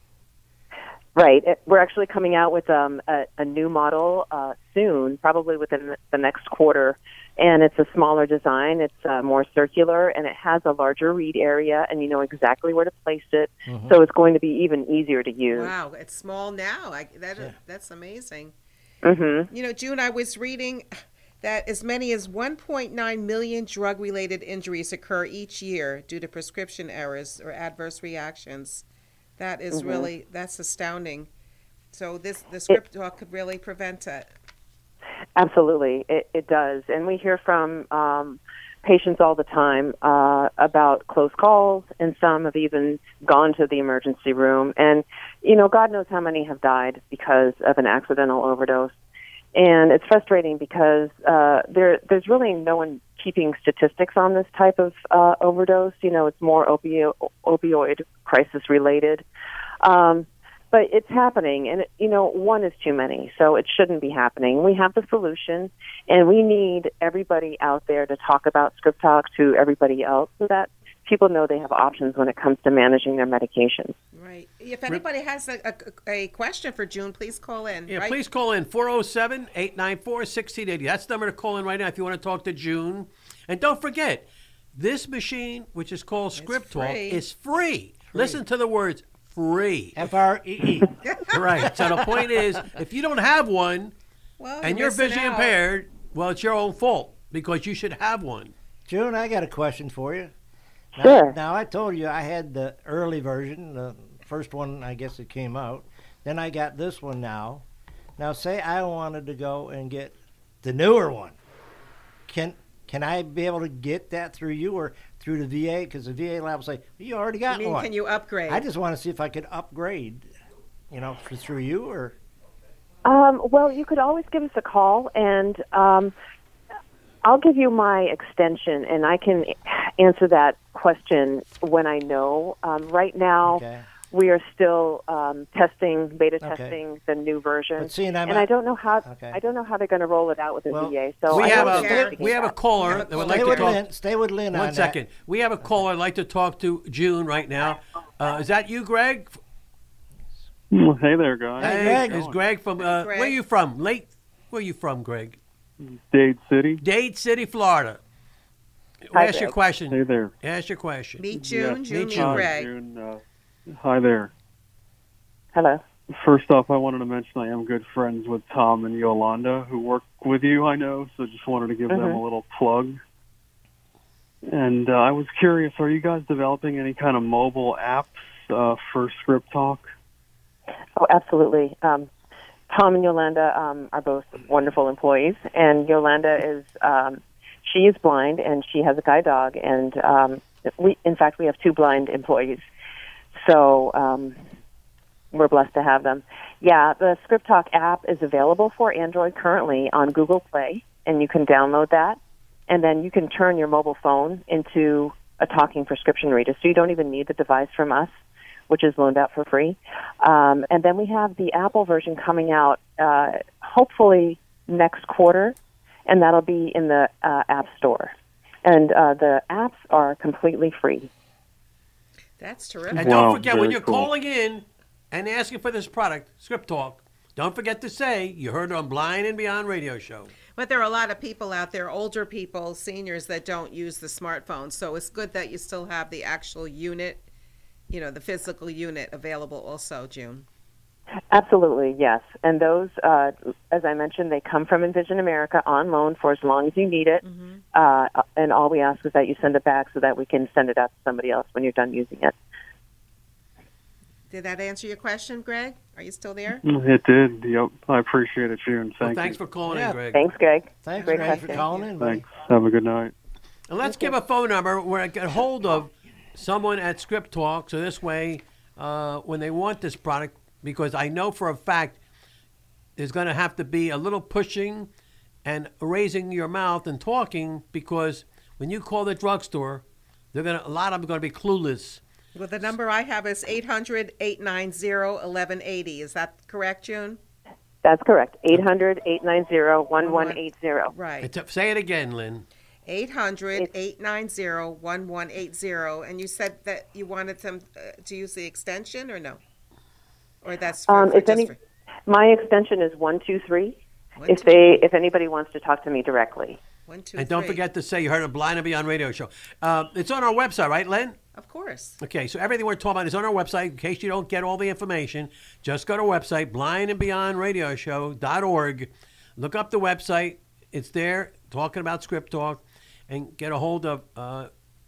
Right. It- We're actually coming out with um, a, a new model uh, soon, probably within the next quarter. And it's a smaller design. It's uh, more circular, and it has a larger read area, and you know exactly where to place it. Mhm. So it's going to be even easier to use. Wow, it's small now. I, that is, that's amazing. Mm-hmm. You know, June, I was reading that as many as one point nine million drug-related injuries occur each year due to prescription errors or adverse reactions. That is Mhm. really, that's astounding. So this the Script Talk could really prevent it. Absolutely, it, it does. And we hear from um, patients all the time uh, about close calls, and some have even gone to the emergency room. And, you know, God knows how many have died because of an accidental overdose. And it's frustrating because uh, there, there's really no one keeping statistics on this type of uh, overdose. You know, it's more opio- opioid crisis related. Um, but it's happening, and, you know, one is too many, so it shouldn't be happening. We have the solution, and we need everybody out there to talk about Script Talk to everybody else so that people know they have options when it comes to managing their medications. Right. If anybody has a, a, a question for June, please call in. Yeah, right? please call in four oh seven, eight nine four, one six eight oh. That's the number to call in right now if you want to talk to June. And don't forget, This machine, which is called Script Talk, free. is free. Listen to the words free. F R E E. Right. So the point is, if you don't have one Well, and you're you're missing visually out. impaired, well, it's your own fault because you should have one. June, I got a question for you. Now, Sure. Now, I told you I had the early version, the first one, I guess it came out. Then I got this one now. Now, say I wanted to go and get the newer one. Can can I be able to get that through you or through the V A? Because the V A lab will say, well, you already got You mean, one. can you upgrade? I just want to see if I could upgrade, you know, for, through you or... Um, well, you could always give us a call, and um, I'll give you my extension, and I can answer that question when I know. Um, right now, Okay. we are still um, testing, beta Okay. testing the new version, But see, and I'm and at- I don't know how Okay. I don't know how they're going to roll it out with the Well, V A. So we I have don't a know. we have a caller that would like Stay to with talk. Lynn, stay with Lynn on One that. second. We have a caller I'd like to talk to June right now. Uh, is that you, Greg? Well, hey there, guys. Hey, Greg. Is Greg from? Uh, Greg. Where are you from? Late. Where are you from, Greg? Dade City. Dade City, Florida. Hi, Ask your Greg. question. Hey there. Ask your question. Meet June, Yes. June, Meet meet June. Greg. June, uh, hi there. Hello. First off, I wanted to mention I am good friends with Tom and Yolanda, who work with you, I know, so just wanted to give them Mhm. a little plug. And uh, I was curious, are you guys developing any kind of mobile apps uh, for Script Talk? Oh, absolutely. Um, Tom and Yolanda um, are both wonderful employees, and Yolanda is um, she is blind and she has a guide dog, and um, we in fact we have two blind employees, so um, we're blessed to have them. Yeah, the Script Talk app is available for Android currently on Google Play, and you can download that, and then you can turn your mobile phone into a talking prescription reader, so you don't even need the device from us, which is loaned out for free. Um, and then we have the Apple version coming out uh, hopefully next quarter, and that'll be in the uh, App Store. And uh, the apps are completely free. That's terrific. And Wow, don't forget, when very you're cool. calling in and asking for this product, Script Talk, don't forget to say you heard it on Blind and Beyond Radio Show. But there are a lot of people out there, older people, seniors, that don't use the smartphone. So it's good that you still have the actual unit, you know, the physical unit available also, June. Absolutely, yes. And those, uh, as I mentioned, they come from Envision America on loan for as long as you need it. Mm-hmm. Uh, and all we ask is that you send it back so that we can send it out to somebody else when you're done using it. Did that answer your question, Greg? Are you still there? It did. Yep. I appreciate it, June. Thank Well, thanks you. for calling Yeah. in, Greg. Thanks, Greg. Thanks, Great Greg, for question. calling in, buddy. Thanks. Have a good night. And let's give a phone number where I get hold of someone at Script Talk, so this way, uh, when they want this product, because I know for a fact there's going to have to be a little pushing and raising your mouth and talking, because when you call the drugstore, they're going to, a lot of them are going to be clueless. Well, the number I have is eight hundred, eight nine zero, eleven eighty. Is that correct, June? That's correct. eight hundred, eight nine zero, one one eight zero. Right. And t- say it again, Lynn. eight hundred, eight nine zero, one one eight zero. And you said that you wanted them uh, to use the extension or no? Or that's for, Um, for if just any, for... my extension is one two three. One, If two, they, if anybody wants to talk to me directly. One, two, And don't three. forget to say you heard a Blind and Beyond Radio Show. Uh, it's on our website, right, Len? Of course. Okay, so everything we're talking about is on our website. In case you don't get all the information, just go to our website, blind and beyond radio show dot org. Look up the website. It's there, talking about Script Talk, and get a hold of uh,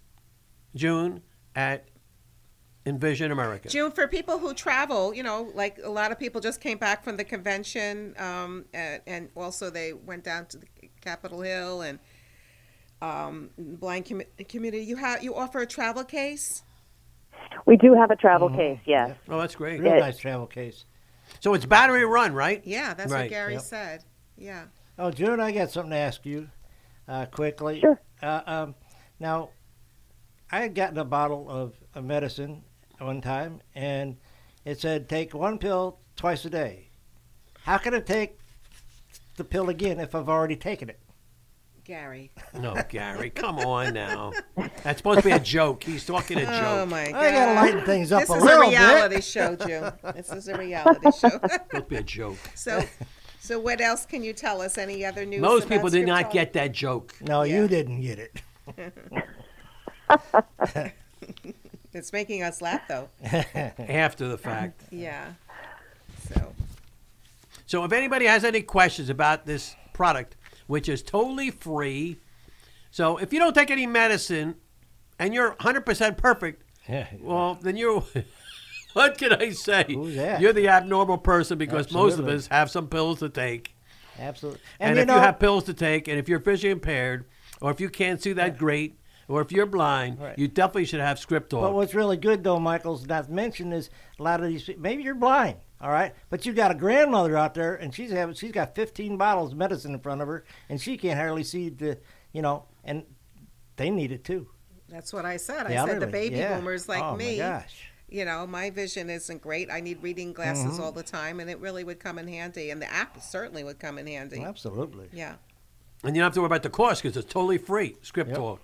June at Envision America. June, for people who travel, you know, like a lot of people just came back from the convention, um, and, and also they went down to the Capitol Hill and um, blind com- community. You have you offer a travel case? We do have a travel case, yes. Oh, that's great. Real It- nice travel case. So it's battery run, right? Yeah, that's Right. what Gary Yep. said. Yeah. Oh, June, I got something to ask you uh, quickly. Sure. Uh, um, now, I had gotten a bottle of, of medicine one time, and it said take one pill twice a day. How can I take the pill again if I've already taken it? Gary. No, Gary, come on now. That's supposed to be a joke. He's talking a joke. Oh my God! I gotta lighten things up this a is little a reality bit. show, June. This is a reality show. Supposed to be a joke. so, so what else can you tell us? Any other news? Most about people did Script not Talk? get that joke. No, Yeah. you didn't get it. It's making us laugh, though. After the fact. Yeah. So. So if anybody has any questions about this product, which is totally free, so if you don't take any medicine and you're one hundred percent perfect, yeah. well, then you're, what can I say? Who's that? You're the abnormal person because most of Absolutely. us have some pills to take. Absolutely. And, And, you if know, you have pills to take, and if you're visually impaired, or if you can't see that great, or if you're blind, Right. you definitely should have Script but Talk. what's really good, though, Michael's not mentioned is a lot of these, maybe you're blind, all right? But you got a grandmother out there, and she's having, she's got fifteen bottles of medicine in front of her, and she can't hardly see the, you know, and they need it too. That's what I said. The I said the elderly, baby yeah. boomers like Oh, my me. gosh. You know, my vision isn't great. I need reading glasses Mhm. all the time, and it really would come in handy. And the app certainly would come in handy. Absolutely. Yeah. And you don't have to worry about the cost because it's totally free, Script Talk.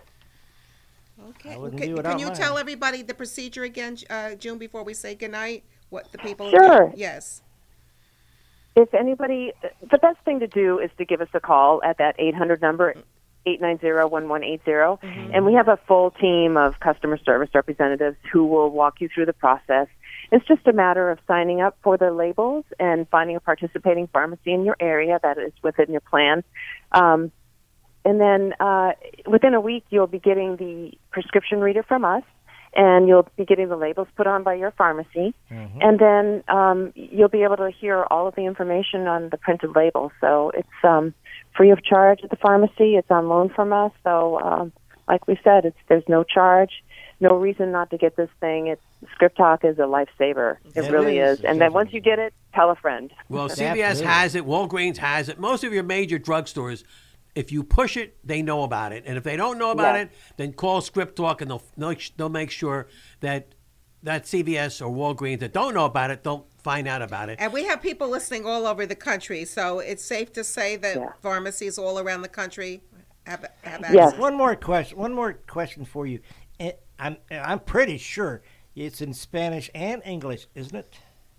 Okay. I wouldn't Can, be can without you mine. tell everybody the procedure again, uh, June, before we say goodnight? What the people Sure. do? Yes. If anybody, the best thing to do is to give us a call at that eight hundred number, eight nine zero, one one eight zero. And we have a full team of customer service representatives who will walk you through the process. It's just a matter of signing up for the labels and finding a participating pharmacy in your area that is within your plan. Um, and then uh, within a week, you'll be getting the prescription reader from us, and you'll be getting the labels put on by your pharmacy. Mm-hmm. And then um, you'll be able to hear all of the information on the printed label. So it's um, free of charge at the pharmacy. It's on loan from us. So um, like we said, it's there's no charge, no reason not to get this thing. It's Script Talk is a lifesaver. It It really is. is. And then once you get it, tell a friend. Well, C V S has it, Walgreens has it. Most of your major drugstores, if you push it, they know about it. And if they don't know about Yeah. it, then call Script Talk and they'll, they'll they'll make sure that that C V S or Walgreens that don't know about it don't find out about it. And we have people listening all over the country, so it's safe to say that pharmacies all around the country have, have access. One more question. One more question for you. Eh, I'm I'm pretty sure it's in Spanish and English, isn't it?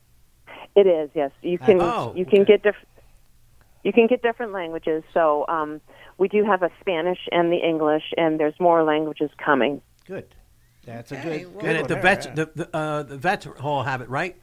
It is, yes. You can Oh, you can get diff- you can get different languages. So um, we do have a Spanish and the English, and there's more languages coming. Good. That's a Okay, good. well- good And one at the there, vets, yeah. the the, uh, the vets all have it, right?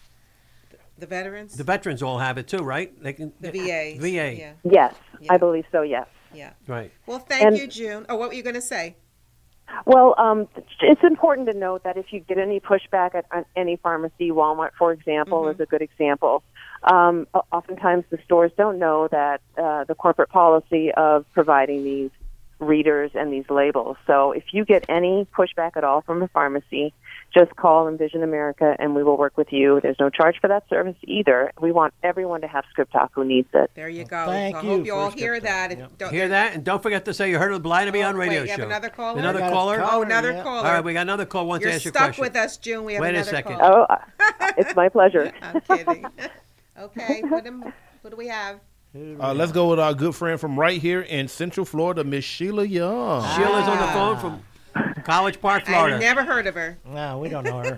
The veterans? The veterans all have it too, right? They can. The V As. V A. Yeah. Yes, I believe so. Yes. Yeah. Right. Well, thank And- you, June. Oh, what were you going to say? Well, um, it's important to note that if you get any pushback at, at any pharmacy, Walmart, for example, Mm-hmm. is a good example. Um, o- oftentimes the stores don't know that uh, the corporate policy of providing these readers and these labels. So if you get any pushback at all from a pharmacy, just call Envision America and we will work with you. There's no charge for that service either. We want everyone to have Script Talk who needs it. There you go. Thank I you hope you for all Script hear Talk. that. If- don't- Hear that? And don't forget to say you heard of the Blind to Be on Oh, radio wait, you have show. another caller? Another I got a caller? Oh, another yeah. caller. All right, we got another call. Wants You're to ask you a stuck question. with us, June. We have Wait a another second. caller. Oh, it's my pleasure. I'm kidding. Okay, what, am, what do we have? Uh, let's go with our good friend from right here in Central Florida, Miss Sheila Young. Sheila's on the phone from College Park, Florida. I've never heard of her. No, we don't know her.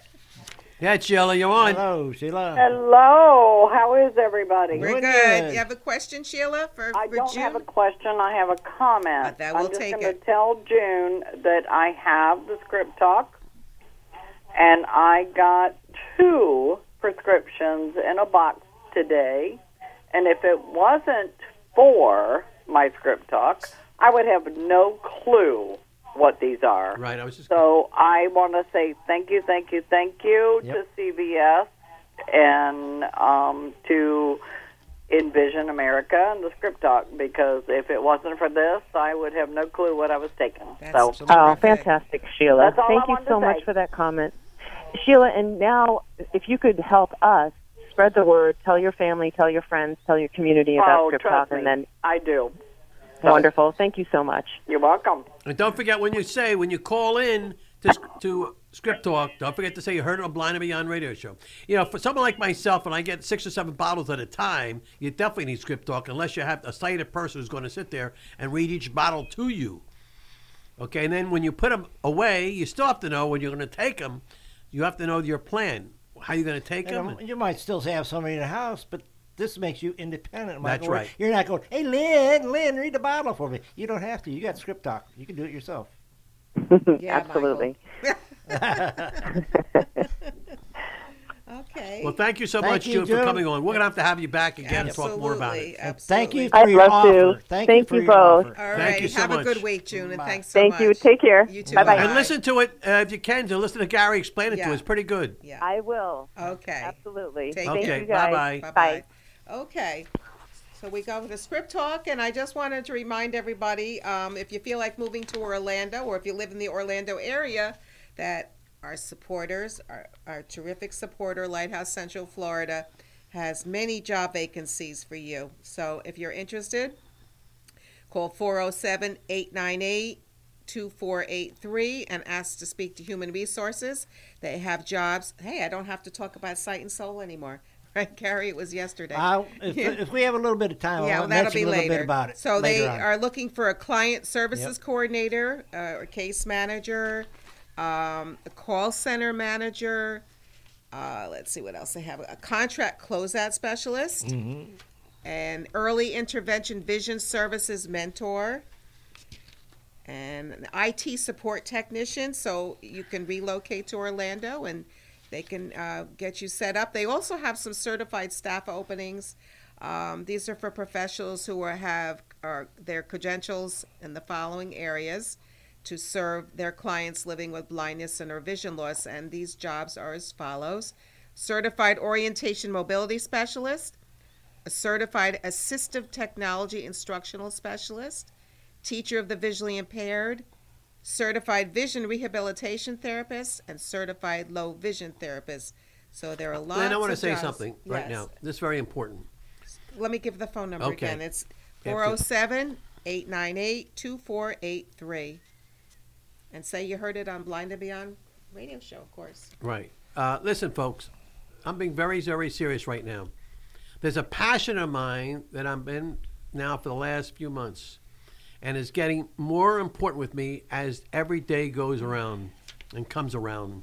Yeah, Sheila, you're on. Hello, Sheila. Hello, how is everybody? We're good. You have a question, Sheila, for, I for don't June? have a question, I have a comment. Uh, that will I'm just take going to it. tell June that I have the Script Talk, and I got two prescriptions in a box today, and if it wasn't for my Script Talk, I would have no clue what these are. Right, I was just. So I want to say thank you, thank you, thank you Yep. to C V S and um, to Envision America and the Script Talk, because if it wasn't for this, I would have no clue what I was taking. So Oh, fantastic, Sheila. That's all Thank I you wanted so to much say. for that comment. Sheila, and now if you could help us spread the word, tell your family, tell your friends, tell your community about oh, Script trust Talk, me, and then I do. wonderful. Thank you so much. You're welcome. And don't forget when you say, when you call in to, to Script Talk, don't forget to say you heard it on Blind and Beyond radio show. You know, for someone like myself, when I get six or seven bottles at a time, you definitely need Script Talk unless you have a sighted person who's going to sit there and read each bottle to you. Okay, and then when you put them away, you still have to know when you're going to take them. You have to know your plan, how you're going to take You, them. know, you might still have somebody in the house, but this makes you independent. That's Michael. right. You're not going, hey, Lynn, Lynn, read the Bible for me. You don't have to. You got Script Talk. You can do it yourself. Yeah, Absolutely. Okay. Well, thank you so Thank much, you, June, for June. coming on. We're going to have to have you back again and talk more about it. And thank you for I'd your love offer. to. Thank, Thank you for you your both. offer. All Thank right. you so Have a much. good week, June, and thanks so Thank much. you. Take care. You too. Bye-bye. And listen to it, uh, if you can, to listen to Gary explain it Yeah. to us. Pretty good. Yeah. I will. Okay. Absolutely. Take Thank care. you guys. Bye-bye. Bye-bye. Okay. So we go to Script Talk, and I just wanted to remind everybody, um, if you feel like moving to Orlando, or if you live in the Orlando area, that our supporters, our, our terrific supporter, Lighthouse Central Florida, has many job vacancies for you. So if you're interested, call four oh seven, eight nine eight, two four eight three and ask to speak to Human Resources. They have jobs. Hey, I don't have to talk about Sight and Soul anymore. Right, Carrie? It was yesterday. Uh, if, Yeah. if we have a little bit of time, Yeah, I'll well, that'll mention be a little later. bit about it. So they later on. are looking for a client services Yep. coordinator, uh, or case manager, um, a call center manager. Uh, let's see what else they have. A contract closeout specialist, Mhm. an early intervention vision services mentor, and an I T support technician. So you can relocate to Orlando and they can uh, get you set up. They also have some certified staff openings. Um, these are for professionals who are, have are, their credentials in the following areas to serve their clients living with blindness and or vision loss. And these jobs are as follows: certified orientation mobility specialist, a certified assistive technology instructional specialist, teacher of the visually impaired, certified vision rehabilitation therapist, and certified low vision therapist. So there are lots Lynn, I want to of say jobs. something right Yes. now. This is very important. Let me give the phone number Okay. again. It's You have four to- oh seven, eight nine eight, two four eight three. And say you heard it on Blind and Beyond radio show, of course. Right. Uh, listen, folks, I'm being very, very serious right now. There's a passion of mine that I've been now for the last few months, and is getting more important with me as every day goes around and comes around.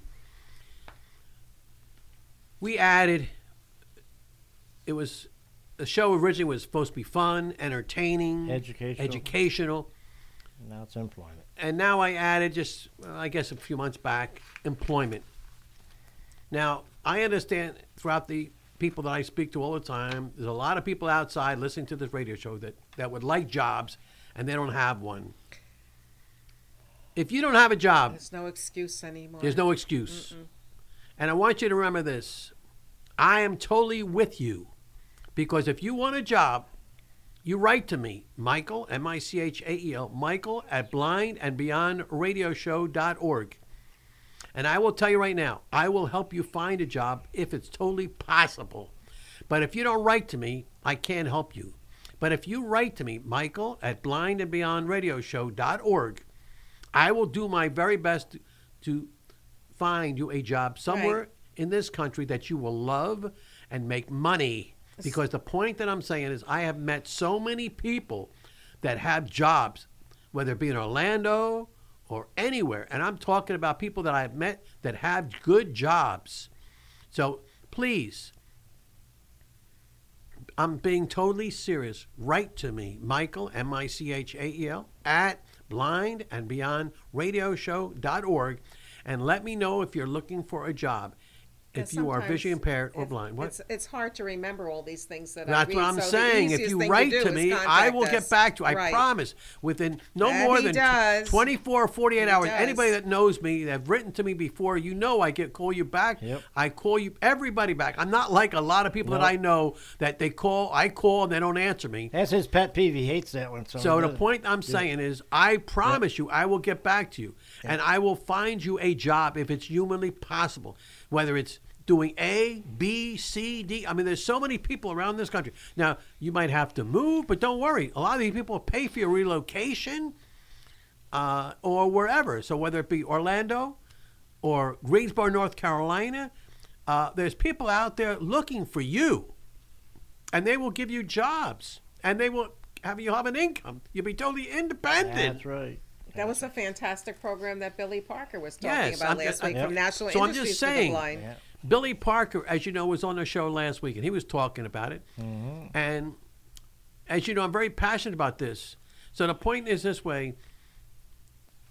We added, it was, the show originally was supposed to be fun, entertaining, Educational. educational. Now it's employment. And now I added just, well, I guess a few months back, employment. Now, I understand throughout the people that I speak to all the time, there's a lot of people outside listening to this radio show that, that would like jobs and they don't have one. If you don't have a job, There's no excuse anymore. there's no excuse. Mm-mm. And I want you to remember this. I am totally with you. Because if you want a job, you write to me, Michael, M I C H A E L, Michael at blind and beyond radio show dot org. And I will tell you right now, I will help you find a job if it's totally possible. But if you don't write to me, I can't help you. But if you write to me, Michael at blind and beyond radio show dot org, I will do my very best to find you a job somewhere Right. in this country that you will love and make money. Because the point that I'm saying is I have met so many people that have jobs, whether it be in Orlando or anywhere. And I'm talking about people that I've met that have good jobs. So please, I'm being totally serious. Write to me, Michael, M I C H A E L, at blind and beyond radio show dot org, and let me know if you're looking for a job. If Yeah, you are sometimes visually impaired or if- blind. What? It's, it's hard to remember all these things that I That's read. what I'm so the saying. If easiest you thing write do to is me, I contact will us. get back to you. I Right. promise. Within no That more he than does. twenty-four or forty-eight He hours. does. Anybody that knows me, that have written to me before, you know I get call you back. Yep. I call you everybody back. I'm not like a lot of people Nope. that I know that they call, I call and they don't answer me. That's his pet peeve. He hates that one. So, So he the doesn't point I'm do it. saying is, I promise you, I will get back to you, and I will find you a job if it's humanly possible, whether it's doing A, B, C, D. I mean, there's so many people around this country. Now, you might have to move, but don't worry. A lot of these people pay for your relocation uh, or wherever. So whether it be Orlando or Greensboro, North Carolina, uh, there's people out there looking for you, and they will give you jobs, and they will have you have an income. You'll be totally independent. That's right. That was a fantastic program that Billy Parker was talking Yes, about I'm last just- week I- from National so I'm Industries just for the saying, Blind. Yeah. Billy Parker, as you know, was on the show last week, and he was talking about it. Mhm. And as you know, I'm very passionate about this. So the point is this way.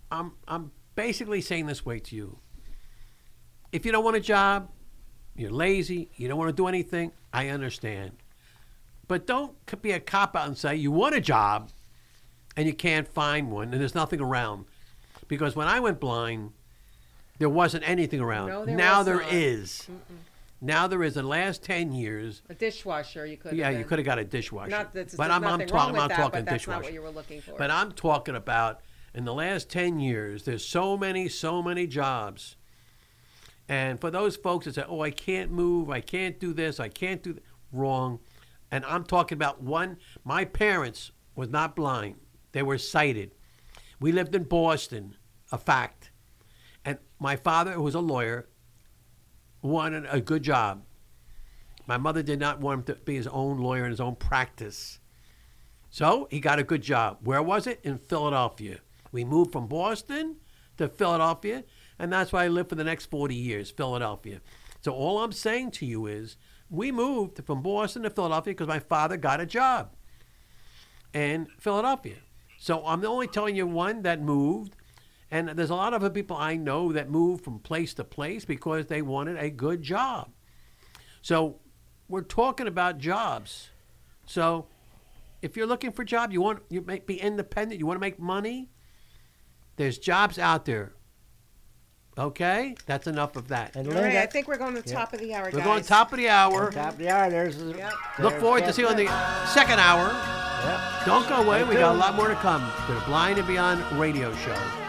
I'm I'm basically saying this way to you. If you don't want a job, you're lazy, you don't want to do anything, I understand. But don't be a cop-out and say you want a job and you can't find one and there's nothing around. Because when I went blind, there wasn't anything around. No, there now was there not. is. Mm-mm. Now there is. In the last ten years. A dishwasher, you could. Yeah, have you could have got a dishwasher. Not that but there's I'm, I'm nothing talking. wrong I'm with not that, talking but that's dishwasher. not what you were looking for. But I'm talking about in the last ten years. There's so many, so many jobs. And for those folks that say, "Oh, I can't move. I can't do this. I can't do that," wrong. And I'm talking about one. My parents was not blind. They were sighted. We lived in Boston. A fact. And my father, who was a lawyer, wanted a good job. My mother did not want him to be his own lawyer in his own practice. So he got a good job. Where was it? In Philadelphia. We moved from Boston to Philadelphia, and that's why I lived for the next forty years, Philadelphia. So all I'm saying to you is we moved from Boston to Philadelphia because my father got a job in Philadelphia. So I'm only telling you one that moved. And there's a lot of other people I know that moved from place to place because they wanted a good job. So we're talking about jobs. So if you're looking for a job, you want you may be independent, you want to make money, there's jobs out there. Okay? That's enough of that. All right, I think we're going to the top of the hour, We're guys. going top of the hour. Top of the hour. There's. Yep. Look forward to seeing you on the second hour. Yep. Don't go away. Stay We got a tuned. lot more to come to the Blind and Beyond radio show.